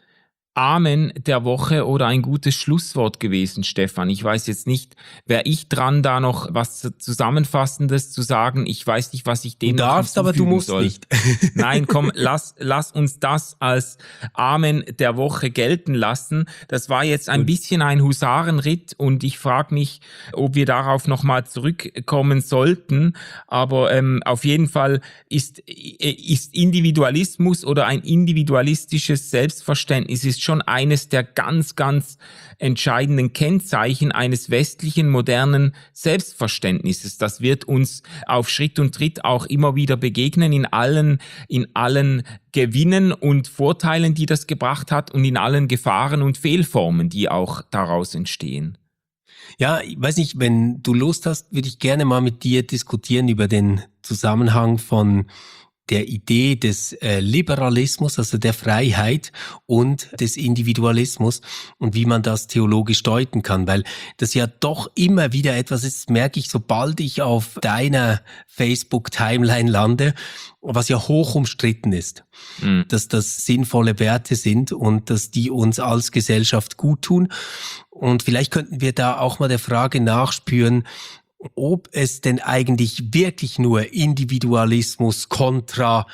Amen der Woche oder ein gutes Schlusswort gewesen, Stefan. Ich weiß jetzt nicht, wäre ich dran, da noch was Zusammenfassendes zu sagen. Ich weiß nicht, was ich dem Du darfst, aber du musst soll. nicht. Nein, komm, lass, lass uns das als Amen der Woche gelten lassen. Das war jetzt ein bisschen ein Husarenritt und ich frage mich, ob wir darauf nochmal zurückkommen sollten. Aber ähm, auf jeden Fall ist, ist Individualismus oder ein individualistisches Selbstverständnis ist schon eines der ganz, ganz entscheidenden Kennzeichen eines westlichen, modernen Selbstverständnisses. Das wird uns auf Schritt und Tritt auch immer wieder begegnen in allen, in allen Gewinnen und Vorteilen, die das gebracht hat und in allen Gefahren und Fehlformen, die auch daraus entstehen. Ja, ich weiß nicht, wenn du Lust hast, würde ich gerne mal mit dir diskutieren über den Zusammenhang von der Idee des äh, Liberalismus, also der Freiheit und des Individualismus und wie man das theologisch deuten kann, weil das ja doch immer wieder etwas ist, merke ich, sobald ich auf deiner Facebook-Timeline lande, was ja hoch umstritten ist, mhm. dass das sinnvolle Werte sind und dass die uns als Gesellschaft gut tun. Und vielleicht könnten wir da auch mal der Frage nachspüren, ob es denn eigentlich wirklich nur Individualismus kontra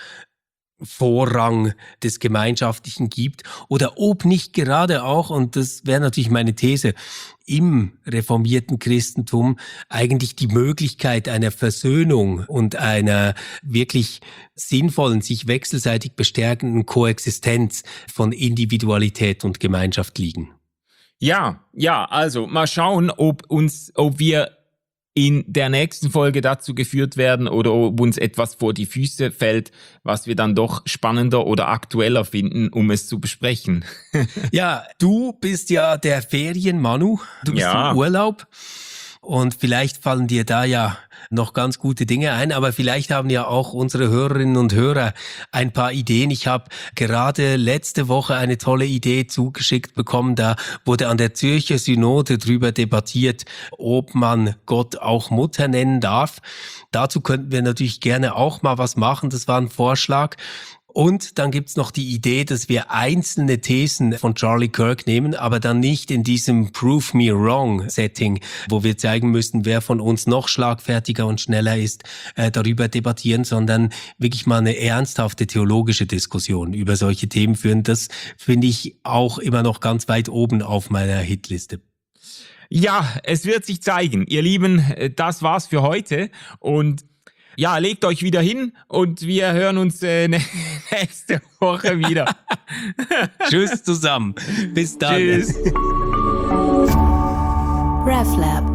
Vorrang des Gemeinschaftlichen gibt oder ob nicht gerade auch, und das wäre natürlich meine These, im reformierten Christentum eigentlich die Möglichkeit einer Versöhnung und einer wirklich sinnvollen, sich wechselseitig bestärkenden Koexistenz von Individualität und Gemeinschaft liegen. Ja, ja, also mal schauen, ob uns, ob wir in der nächsten Folge dazu geführt werden oder ob uns etwas vor die Füße fällt, was wir dann doch spannender oder aktueller finden, um es zu besprechen. Ja, du bist ja der Ferienmanu, du bist ja im Urlaub und vielleicht fallen dir da ja noch ganz gute Dinge ein, aber vielleicht haben ja auch unsere Hörerinnen und Hörer ein paar Ideen. Ich habe gerade letzte Woche eine tolle Idee zugeschickt bekommen, da wurde an der Zürcher Synode drüber debattiert, ob man Gott auch Mutter nennen darf. Dazu könnten wir natürlich gerne auch mal was machen, das war ein Vorschlag. Und dann gibt's noch die Idee, dass wir einzelne Thesen von Charlie Kirk nehmen, aber dann nicht in diesem Prove Me Wrong Setting, wo wir zeigen müssen, wer von uns noch schlagfertiger und schneller ist, äh, darüber debattieren, sondern wirklich mal eine ernsthafte theologische Diskussion über solche Themen führen. Das finde ich auch immer noch ganz weit oben auf meiner Hitliste. Ja, es wird sich zeigen. Ihr Lieben, das war's für heute und ja, legt euch wieder hin und wir hören uns äh, nächste Woche wieder. Tschüss zusammen. Bis dann. Tschüss. RefLab